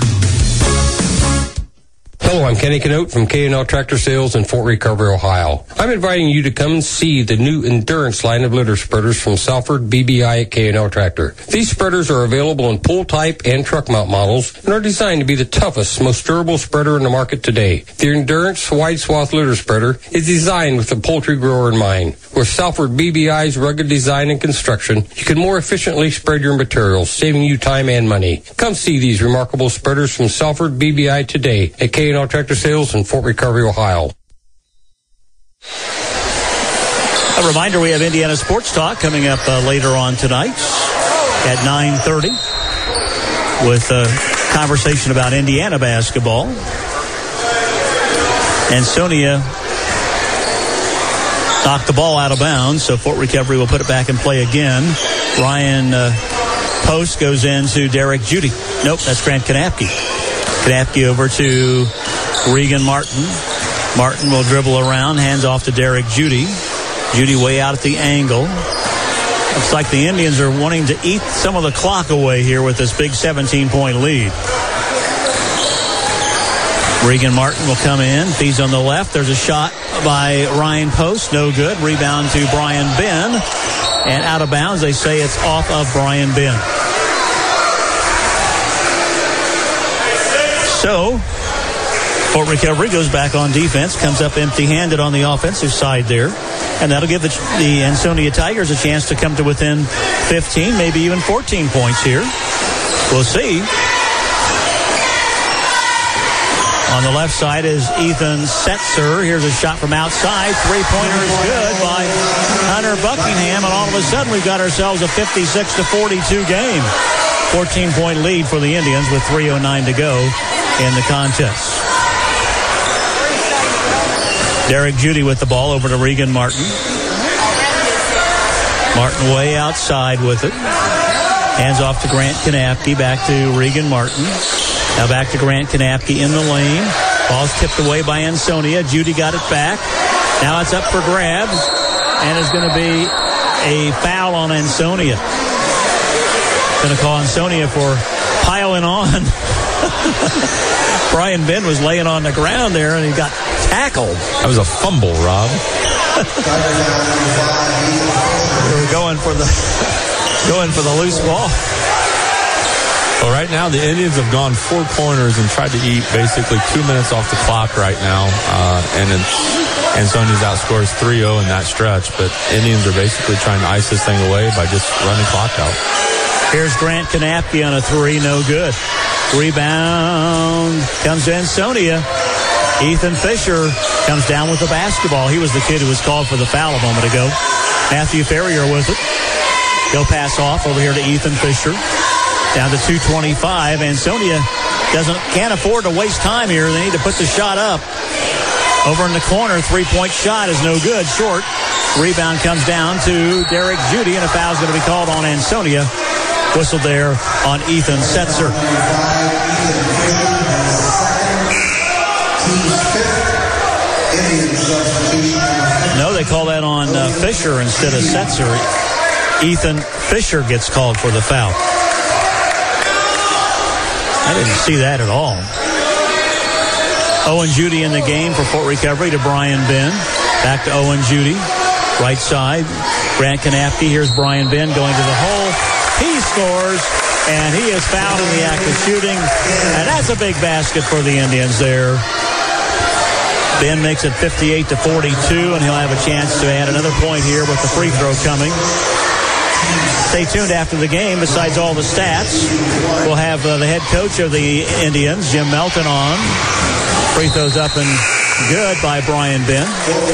Hello, I'm Kenny Canote from K&L Tractor Sales in Fort Recovery, Ohio. I'm inviting you to come and see the new Endurance line of litter spreaders from Salford BBI at K&L Tractor. These spreaders are available in pull type and truck mount models and are designed to be the toughest, most durable spreader in the market today. The Endurance wide swath litter spreader is designed with the poultry grower in mind. With Salford BBI's rugged design and construction, you can more efficiently spread your materials, saving you time and money. Come see these remarkable spreaders from Salford BBI today at K&L Tractor Sales in Fort Recovery, Ohio. A reminder, we have Indiana Sports Talk coming up later on tonight at 9:30 with a conversation about Indiana basketball. Ansonia knocked the ball out of bounds, so Fort Recovery will put it back in play again. Ryan Post goes into Derek Judy. Nope, that's Grant Kanapke. Kanapke over to Regan Martin. Martin will dribble around, hands off to Derek Judy. Judy way out at the angle. Looks like the Indians are wanting to eat some of the clock away here with this big 17-point lead. Regan Martin will come in, feeds on the left. There's a shot by Ryan Post, no good. Rebound to Brian Ben, and out of bounds. They say it's off of Brian Ben. So, Fort Recovery goes back on defense, comes up empty-handed on the offensive side there. And that'll give the Ansonia Tigers a chance to come to within 15, maybe even 14 points here. We'll see. On the left side is Ethan Setzer. Here's a shot from outside. Three-pointer is good by Hunter Buckingham. And all of a sudden, we've got ourselves a 56-42 game. 14-point lead for the Indians with 3:09 to go in the contest. Derek Judy with the ball over to Regan Martin. Martin way outside with it. Hands off to Grant Kanapke. Back to Regan Martin. Now back to Grant Kanapke in the lane. Ball's tipped away by Ansonia. Judy got it back. Now it's up for grabs. And it's going to be a foul on Ansonia. Going to call Ansonia for piling on. Brian Ben was laying on the ground there, and he got tackled. That was a fumble, Rob. They were going for the loose ball. Well, right now the Indians have gone 4 corners and tried to eat basically 2 minutes off the clock right now, and Ansonia's outscores 3-0 in that stretch. But Indians are basically trying to ice this thing away by just running clock out. Here's Grant Kanapke on a three, no good. Rebound comes to Ansonia. Ethan Fisher comes down with the basketball. He was the kid who was called for the foul a moment ago. Matthew Ferrier with it. He'll pass off over here to Ethan Fisher. Down to 2:25. Ansonia can't afford to waste time here. They need to put the shot up. Over in the corner, three-point shot is no good. Short. Rebound comes down to Derek Judy, and a foul's going to be called on Ansonia. Whistled there on Ethan Setzer. No, they call that on Fisher instead of Setzer. Ethan Fisher gets called for the foul. I didn't see that at all. Owen Judy in the game for Fort Recovery to Brian Ben. Back to Owen Judy. Right side. Grant Kanapke. Here's Brian Ben going to the hole. He scores, and he is fouled in the act of shooting. And that's a big basket for the Indians there. Ben makes it 58-42, and he'll have a chance to add another point here with the free throw coming. Stay tuned after the game. Besides all the stats, we'll have the head coach of the Indians, Jim Melton, on. Free throws up and good by Brian Ben.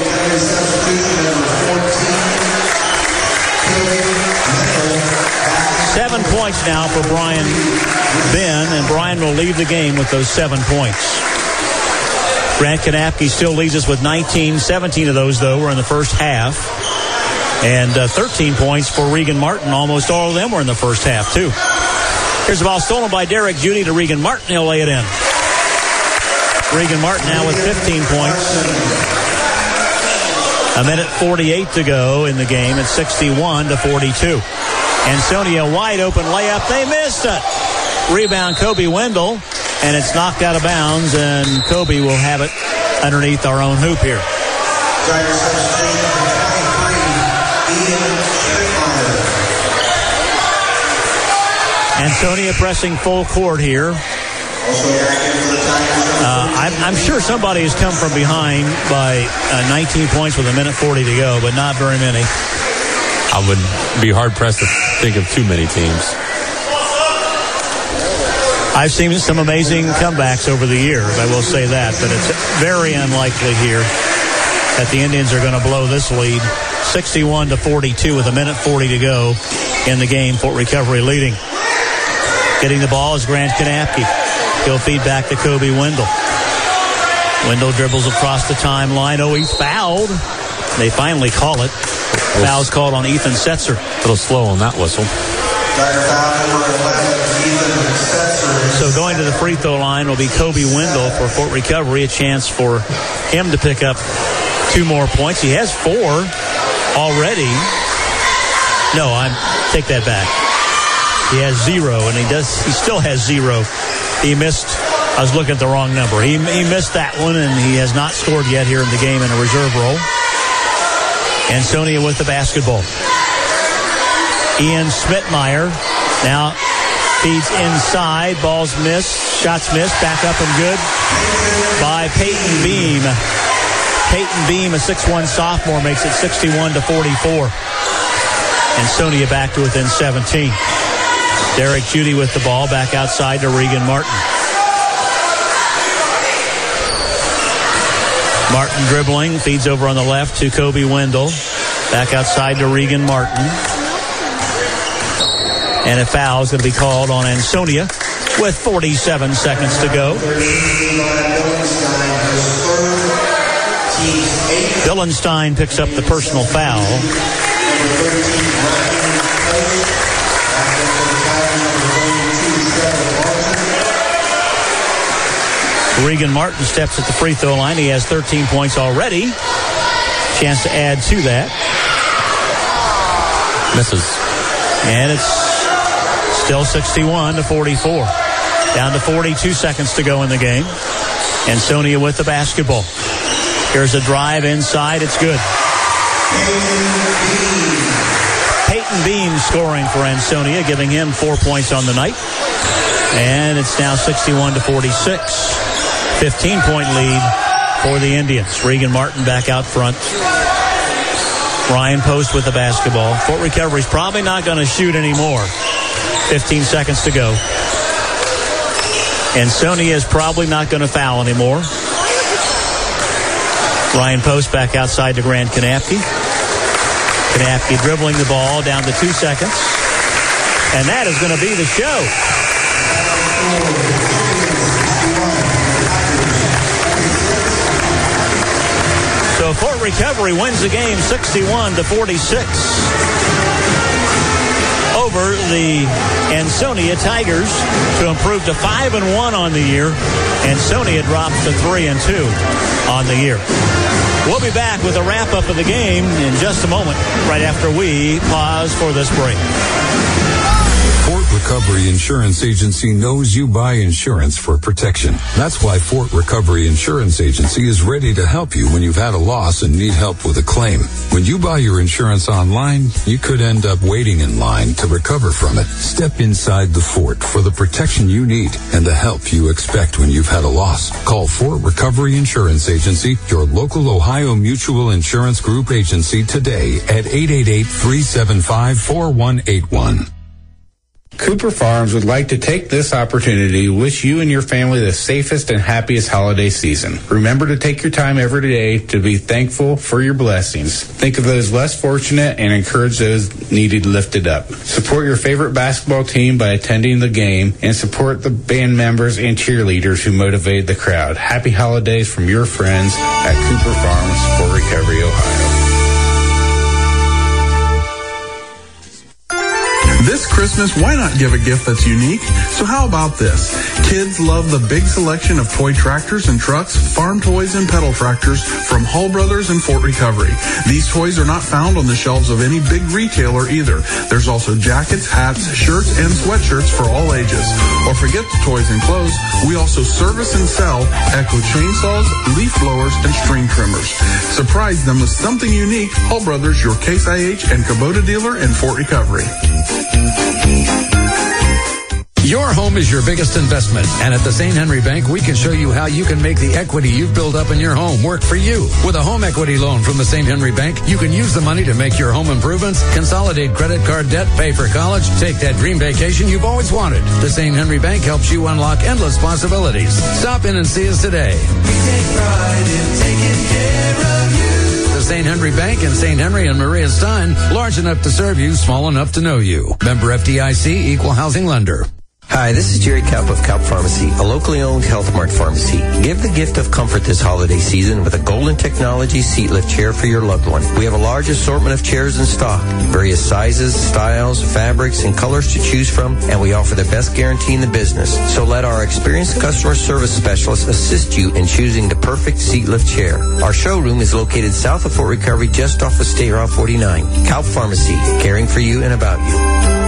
7 points now for Brian Ben, and Brian will leave the game with those 7 points. Grant Kanapke still leads us with 19. 17 of those, though, were in the first half. And 13 points for Regan Martin. Almost all of them were in the first half, too. Here's the ball stolen by Derek Judy to Regan Martin. He'll lay it in. Regan Martin now with 15 points. A minute 48 to go in the game. It's 61-42. Ansonia wide open layup. They missed it. Rebound Kobe Wendell. And it's knocked out of bounds. And Kobe will have it underneath our own hoop here. Ansonia pressing full court here. I'm sure somebody has come from behind by 19 points with a minute 40 to go, but not very many. I would be hard-pressed to think of too many teams. I've seen some amazing comebacks over the years, I will say that, but it's very unlikely here that the Indians are going to blow this lead. 61-42 with a minute 40 to go in the game. Fort Recovery leading. Getting the ball is Grant Kanapke. He'll feed back to Kobe Wendell. Wendell dribbles across the timeline. Oh, he's fouled. They finally call it. Foul's called on Ethan Setzer. A little slow on that whistle. So going to the free throw line will be Kobe Wendell for Fort Recovery. A chance for him to pick up 2 more points. He has 4 already. No, take that back. He has 0, and he still has 0. He missed. I was looking at the wrong number. He missed that one, and he has not scored yet here in the game in a reserve role. Ansonia with the basketball. Ian Schmidtmeyer now Feeds inside. Ball's missed. Shots missed. Back up and good by Peyton Beam. Peyton Beam, a 6'1 sophomore, makes it 61-44. Ansonia back to within 17. Derek Judy with the ball. Back outside to Regan Martin. Martin dribbling. Feeds over on the left to Kobe Wendell. Back outside to Regan Martin. And a foul is going to be called on Ansonia with 47 seconds to go. Billenstein picks up the personal foul. Regan Martin steps at the free throw line. He has 13 points already. Chance to add to that. Misses. And it's still 61-44. Down to 42 seconds to go in the game. Ansonia with the basketball. Here's a drive inside. It's good. Peyton Beam scoring for Ansonia, giving him 4 points on the night. And it's now 61-46. 15-point lead for the Indians. Regan Martin back out front. Ryan Post with the basketball. Fort Recovery's probably not going to shoot anymore. 15 seconds to go. Ansonia is probably not going to foul anymore. Ryan Post back outside to Grant Kanapke. Kanapke dribbling the ball down to 2 seconds. And that is going to be the show. So Fort Recovery wins the game 61-46 over the Ansonia Tigers to improve to 5-1 on the year. Ansonia drops to 3-2 on the year. We'll be back with a wrap-up of the game in just a moment, right after we pause for this break. Fort Recovery Insurance Agency knows you buy insurance for protection. That's why Fort Recovery Insurance Agency is ready to help you when you've had a loss and need help with a claim. When you buy your insurance online, you could end up waiting in line to recover from it. Step inside the Fort for the protection you need and the help you expect when you've had a loss. Call Fort Recovery Insurance Agency, your local Ohio Mutual Insurance Group agency today at 888-375-4181. Cooper Farms would like to take this opportunity to wish you and your family the safest and happiest holiday season. Remember to take your time every day to be thankful for your blessings. Think of those less fortunate and encourage those needed lifted up. Support your favorite basketball team by attending the game and support the band members and cheerleaders who motivate the crowd. Happy holidays from your friends at Cooper Farms, Fort Recovery, Ohio. This Christmas, why not give a gift that's unique? So how about this? Kids love the big selection of toy tractors and trucks, farm toys and pedal tractors from Hall Brothers and Fort Recovery. These toys are not found on the shelves of any big retailer either. There's also jackets, hats, shirts, and sweatshirts for all ages. Or forget the toys and clothes, we also service and sell Echo chainsaws, leaf blowers, and string trimmers. Surprise them with something unique. Hall Brothers, your Case IH and Kubota dealer in Fort Recovery. Your home is your biggest investment, and at the St. Henry Bank, we can show you how you can make the equity you've built up in your home work for you. With a home equity loan from the St. Henry Bank, you can use the money to make your home improvements, consolidate credit card debt, pay for college, take that dream vacation you've always wanted. The St. Henry Bank helps you unlock endless possibilities. Stop in and see us today. We take pride in taking care of you. The St. Henry Bank in St. Henry and Maria Stein, large enough to serve you, small enough to know you. Member FDIC, Equal Housing Lender. Hi, this is Jerry Kaup of Kaup Pharmacy, a locally owned Health Mart pharmacy. Give the gift of comfort this holiday season with a Golden Technology seat lift chair for your loved one. We have a large assortment of chairs in stock, various sizes, styles, fabrics, and colors to choose from, and we offer the best guarantee in the business. So let our experienced customer service specialists assist you in choosing the perfect seat lift chair. Our showroom is located south of Fort Recovery, just off of State Route 49. Kaup Pharmacy, caring for you and about you.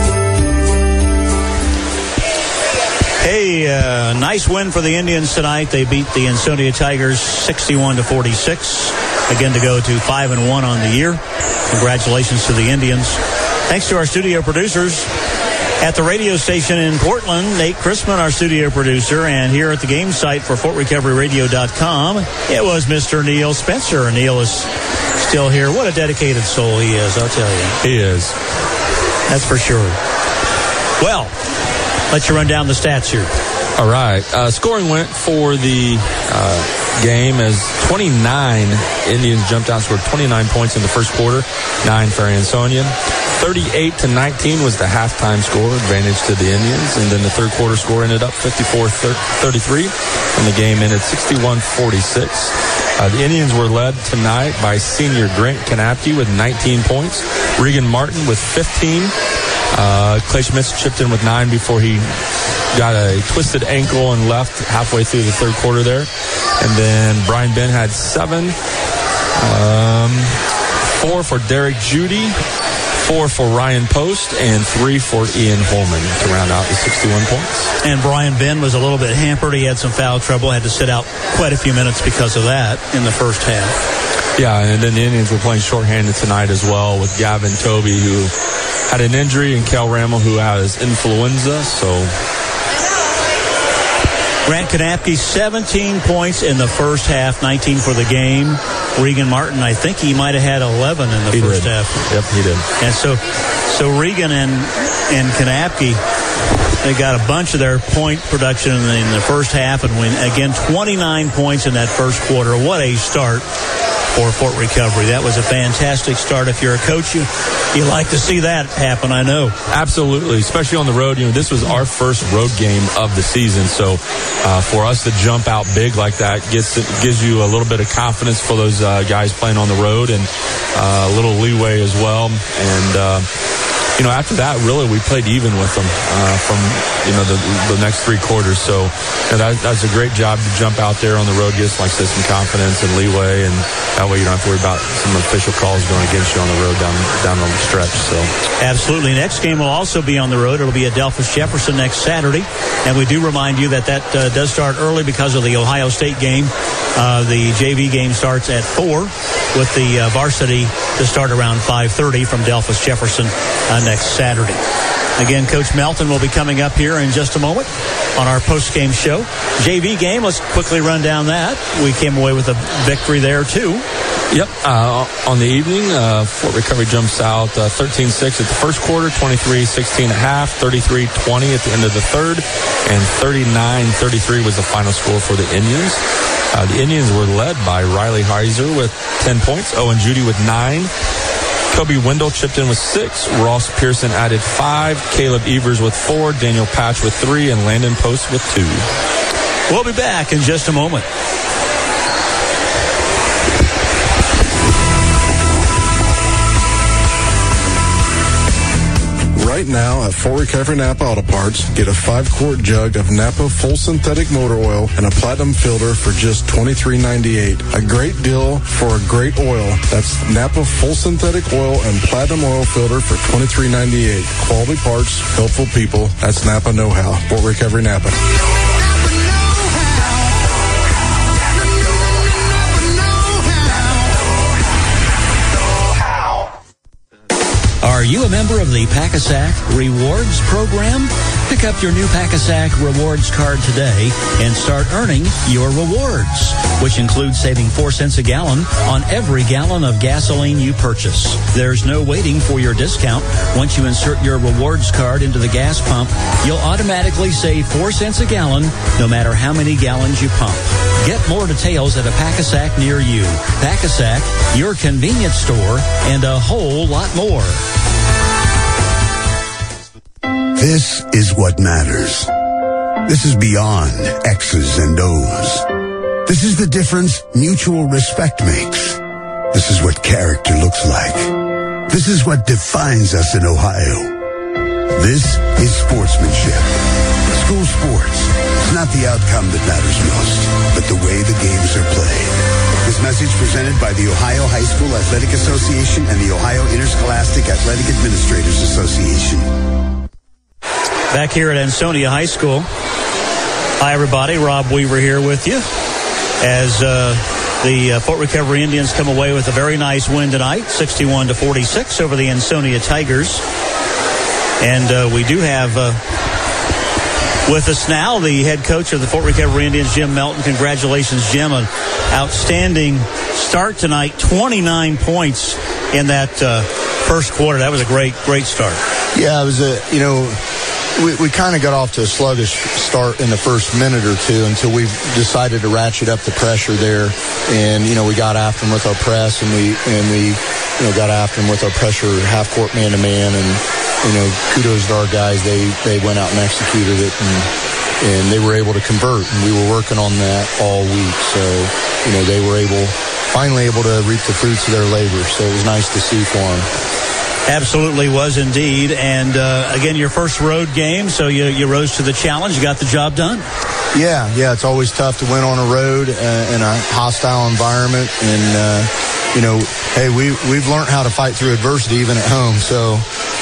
Hey, nice win for the Indians tonight. They beat the Ansonia Tigers 61-46. Again, to go to 5-1 on the year. Congratulations to the Indians. Thanks to our studio producers, At the radio station in Portland, Nate Chrisman, our studio producer, and here at the game site for FortRecoveryRadio.com, it was Mr. Neil Spencer. Neil is still here. What a dedicated soul he is, I'll tell you. He is. That's for sure. Well, let you run down the stats here. All right. Scoring went for the game as 29 Indians jumped out, scored 29 points in the first quarter, 9 for Ansonia. 38-19 was the halftime score, advantage to the Indians. And then the third quarter score ended up 54-33, and the game ended 61-46. The Indians were led tonight by senior Grant Kanapke with 19 points, Regan Martin with 15. Clay Schmitz chipped in with 9 before he got a twisted ankle and left halfway through the third quarter there. And then Brian Ben had 7. 4 for Derek Judy, 4 for Ryan Post, and 3 for Ian Holman to round out the 61 points. And Brian Ben was a little bit hampered. He had some foul trouble, had to sit out quite a few minutes because of that in the first half. Yeah, and then the Indians were playing shorthanded tonight as well with Gavin Toby, who had an injury, and Kel Rammel, who has influenza, so... Grant Kanapke, 17 points in the first half, 19 for the game. Regan Martin, I think he might have had 11 in the first half. Yep, he did. And so Regan and Kanapke, they got a bunch of their point production in the first half, and again 29 points in that first quarter. What a start for Fort Recovery. That was a fantastic start. If you're a coach, you like to see that happen, I know. Absolutely, especially on the road. You know, this was our first road game of the season, so for us to jump out big like that gives you a little bit of confidence for those guys playing on the road, and a little leeway as well. And you know, after that, really, we played even with them from, you know, the next 3 quarters. So that's a great job to jump out there on the road, get like some confidence and leeway, and that way you don't have to worry about some official calls going against you on the road down the stretch. So absolutely. Next game will also be on the road. It'll be at Delphos Jefferson next Saturday, and we do remind you that does start early because of the Ohio State game. The JV game starts at 4, with the varsity to start around 5:30 from Delphos Jefferson next Saturday. Again, Coach Melton will be coming up here in just a moment on our post-game show. JV game, let's quickly run down that. We came away with a victory there, too. Yep. On the evening, Fort Recovery jumps out 13-6 at the first quarter, 23-16 at half, 33-20 at the end of the third, and 39-33 was the final score for the Indians. The Indians were led by Riley Heiser with 10 points, Owen Judy with 9. Kobe Wendell chipped in with 6. Ross Pearson added 5. Caleb Evers with 4. Daniel Patch with 3. And Landon Post with 2. We'll be back in just a moment. Right now at Fort Recovery Napa Auto Parts, get a 5-quart jug of Napa full synthetic motor oil and a platinum filter for just $23.98. A great deal for a great oil. That's Napa full synthetic oil and platinum oil filter for $23.98. Quality parts, helpful people. That's Napa know-how. Fort Recovery Napa. Are you a member of the Pack-A-Sack Rewards program? Pick up your new Pack-A-Sack Rewards card today and start earning your rewards, which includes saving 4 cents a gallon on every gallon of gasoline you purchase. There's no waiting for your discount. Once you insert your rewards card into the gas pump, you'll automatically save 4 cents a gallon no matter how many gallons you pump. Get more details at a Pack-A-Sack near you. Pack-A-Sack, your convenience store, and a whole lot more. This is what matters. This is beyond X's and O's. This is the difference mutual respect makes. This is what character looks like. This is what defines us in Ohio. This is sportsmanship. School sports. It's not the outcome that matters most, but the way the games are played. This message presented by the Ohio High School Athletic Association and the Ohio Interscholastic Athletic Administrators Association. Back here at Ansonia High School. Hi, everybody. Rob Weaver here with you as the Fort Recovery Indians come away with a very nice win tonight, 61-46 over the Ansonia Tigers. And we do have with us now the head coach of the Fort Recovery Indians, Jim Melton. Congratulations, Jim. An outstanding start tonight. 29 points in that first quarter. That was a great start. Yeah, it was we kind of got off to a sluggish start in the first minute or two until we decided to ratchet up the pressure there. And, we got after them with our press, and we got after them with our pressure half-court man-to-man. And, kudos to our guys. They went out and executed it, and they were able to convert. And we were working on that all week. So, they were finally able to reap the fruits of their labor. So it was nice to see for them. Absolutely was indeed. And, again, your first road game, so you rose to the challenge. You got the job done. Yeah, it's always tough to win on a road in a hostile environment. And, hey, we've learned how to fight through adversity even at home. So,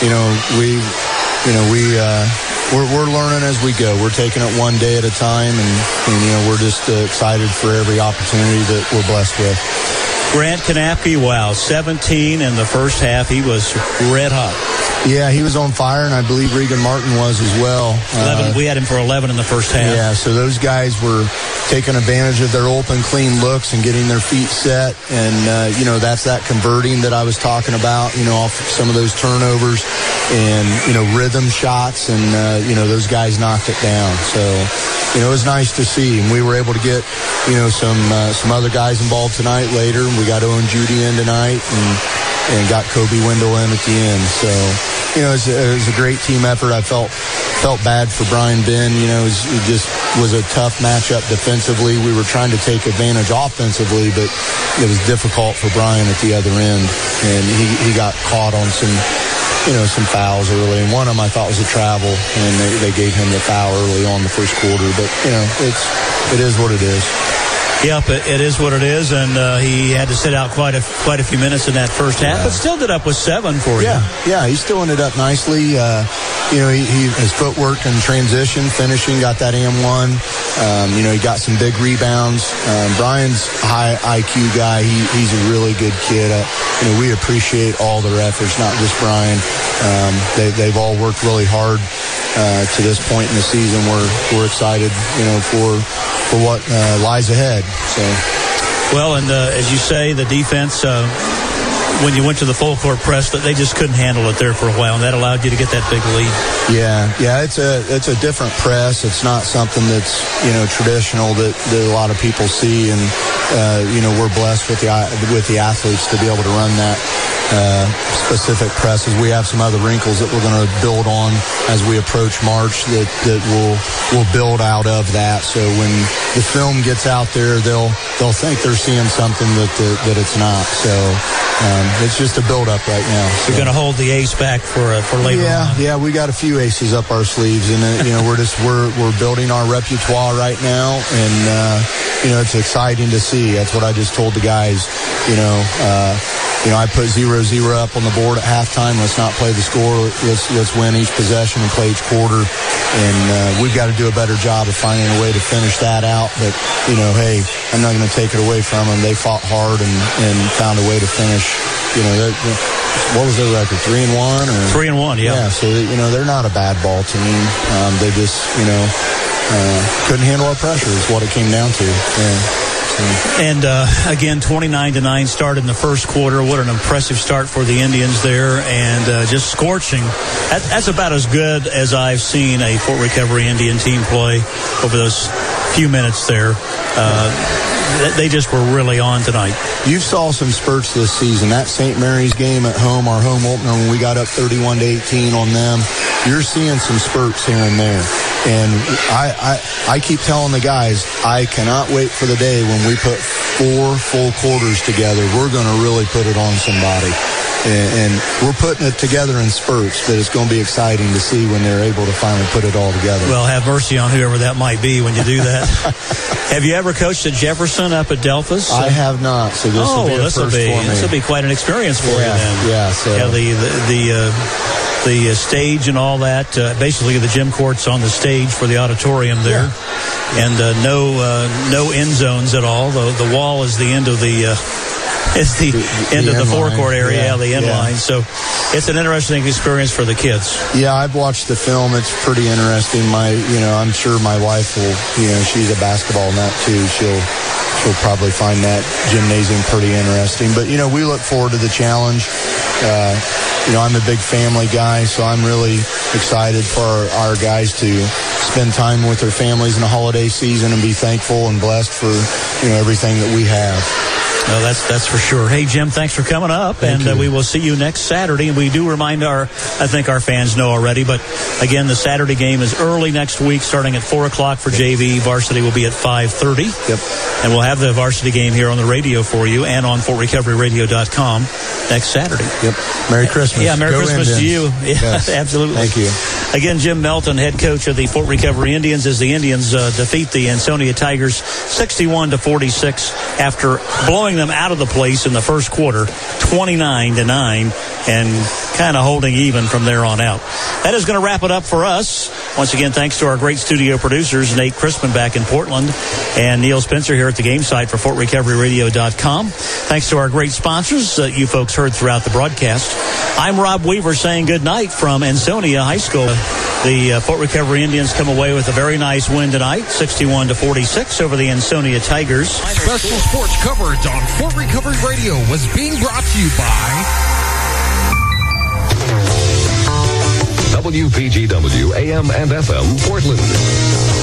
we're learning as we go. We're taking it one day at a time, and we're just excited for every opportunity that we're blessed with. Grant Kanapke, 17 in the first half. He was red hot. Yeah, he was on fire, and I believe Regan Martin was as well. 11. We had him for 11 in the first half. Yeah, so those guys were taking advantage of their open, clean looks and getting their feet set. And, that's that converting that I was talking about, off some of those turnovers and, rhythm shots. And, those guys knocked it down. So, it was nice to see. And we were able to get, some other guys involved tonight later. We got Owen Judy in tonight and got Kobe Wendell in at the end. So, it was a great team effort. I felt bad for Brian Ben. It just was a tough matchup defensively. We were trying to take advantage offensively, but it was difficult for Brian at the other end. And he got caught on some fouls early. And one of them I thought was a travel, and they gave him the foul early on the first quarter. But, it is what it is. Yep, it is what it is, and he had to sit out quite a few minutes in that first half, but still ended up with 7 for you. Yeah, he still ended up nicely. His footwork and transition, finishing, got that and-one. He got some big rebounds. Brian's high IQ guy. He's a really good kid. We appreciate all their efforts, not just Brian. They've all worked really hard to this point in the season. We're excited, for what lies ahead. So, well, and as you say, the defense, when you went to the full court press, they just couldn't handle it there for a while, and that allowed you to get that big lead. Yeah, it's a different press. It's not something that's traditional that a lot of people see, and we're blessed with the athletes to be able to run that specific presses. We have some other wrinkles that we're going to build on as we approach March that will build out of that. So when the film gets out there, they'll think they're seeing something that it's not. So it's just a build up right now. So. You're going to hold the ace back for later on. Yeah, we got a few aces up our sleeves, and we're building our repertoire right now, and it's exciting to see. That's what I just told the guys. I put 0-0 up on the board at halftime. Let's not play the score. Let's win each possession and play each quarter. And we've got to do a better job of finding a way to finish that out. But, hey, I'm not going to take it away from them. They fought hard and found a way to finish. What was their record? 3-1? 3-1, yeah. Yeah, so, they're not a bad ball team. They just, couldn't handle our pressure is what it came down to. Yeah. And, again, 29-9 start in the first quarter. What an impressive start for the Indians there. And just scorching. That's about as good as I've seen a Fort Recovery Indian team play over those few minutes there. They just were really on tonight. You saw some spurts this season. That St. Mary's game at home, our home opener, when we got up 31-18 on them, you're seeing some spurts here and there. And I keep telling the guys, I cannot wait for the day when we put 4 full quarters together. We're going to really put it on somebody. And we're putting it together in spurts, but it's going to be exciting to see when they're able to finally put it all together. Well, have mercy on whoever that might be when you do that. Have you ever coached at Jefferson up at Delphus? I have not, so this will be a first for me. This will be quite an experience for you then. Yeah, so. Yeah, the stage and all that, basically the gym court's on the stage for the auditorium there. Yeah. And no end zones at all. The wall is the end of the It's the end of the forecourt area, the end Yeah. line. So it's an interesting experience for the kids. Yeah, I've watched the film. It's pretty interesting. I'm sure my wife will, she's a basketball nut too. She'll probably find that gymnasium pretty interesting. But, we look forward to the challenge. I'm a big family guy, so I'm really excited for our guys to spend time with their families in the holiday season and be thankful and blessed for, everything that we have. Well, that's for sure. Hey, Jim, thanks for coming up, and we will see you next Saturday. And we do remind I think our fans know already, but again, the Saturday game is early next week, starting at 4 o'clock for JV. Varsity will be at 5:30. Yep. And we'll have the varsity game here on the radio for you and on FortRecoveryRadio.com next Saturday. Yep. Merry Christmas. Yeah, Merry Go Christmas to you. Indians. Yes, absolutely. Thank you. Again, Jim Melton, head coach of the Fort Recovery Indians, as the Indians defeat the Ansonia Tigers 61-46 after blowing them out of the place in the first quarter, 29-9, and kind of holding even from there on out. That is going to wrap it up for us. Once again, thanks to our great studio producers, Nate Crispin back in Portland and Neil Spencer here at the game site for FortRecoveryRadio.com. Thanks to our great sponsors that you folks heard throughout the broadcast. I'm Rob Weaver saying good night from Ansonia High School. The Fort Recovery Indians come away with a very nice win tonight, 61-46 over the Ansonia Tigers. Special sports coverage on Fort Recovery Radio was being brought to you by WPGW AM and FM Portland.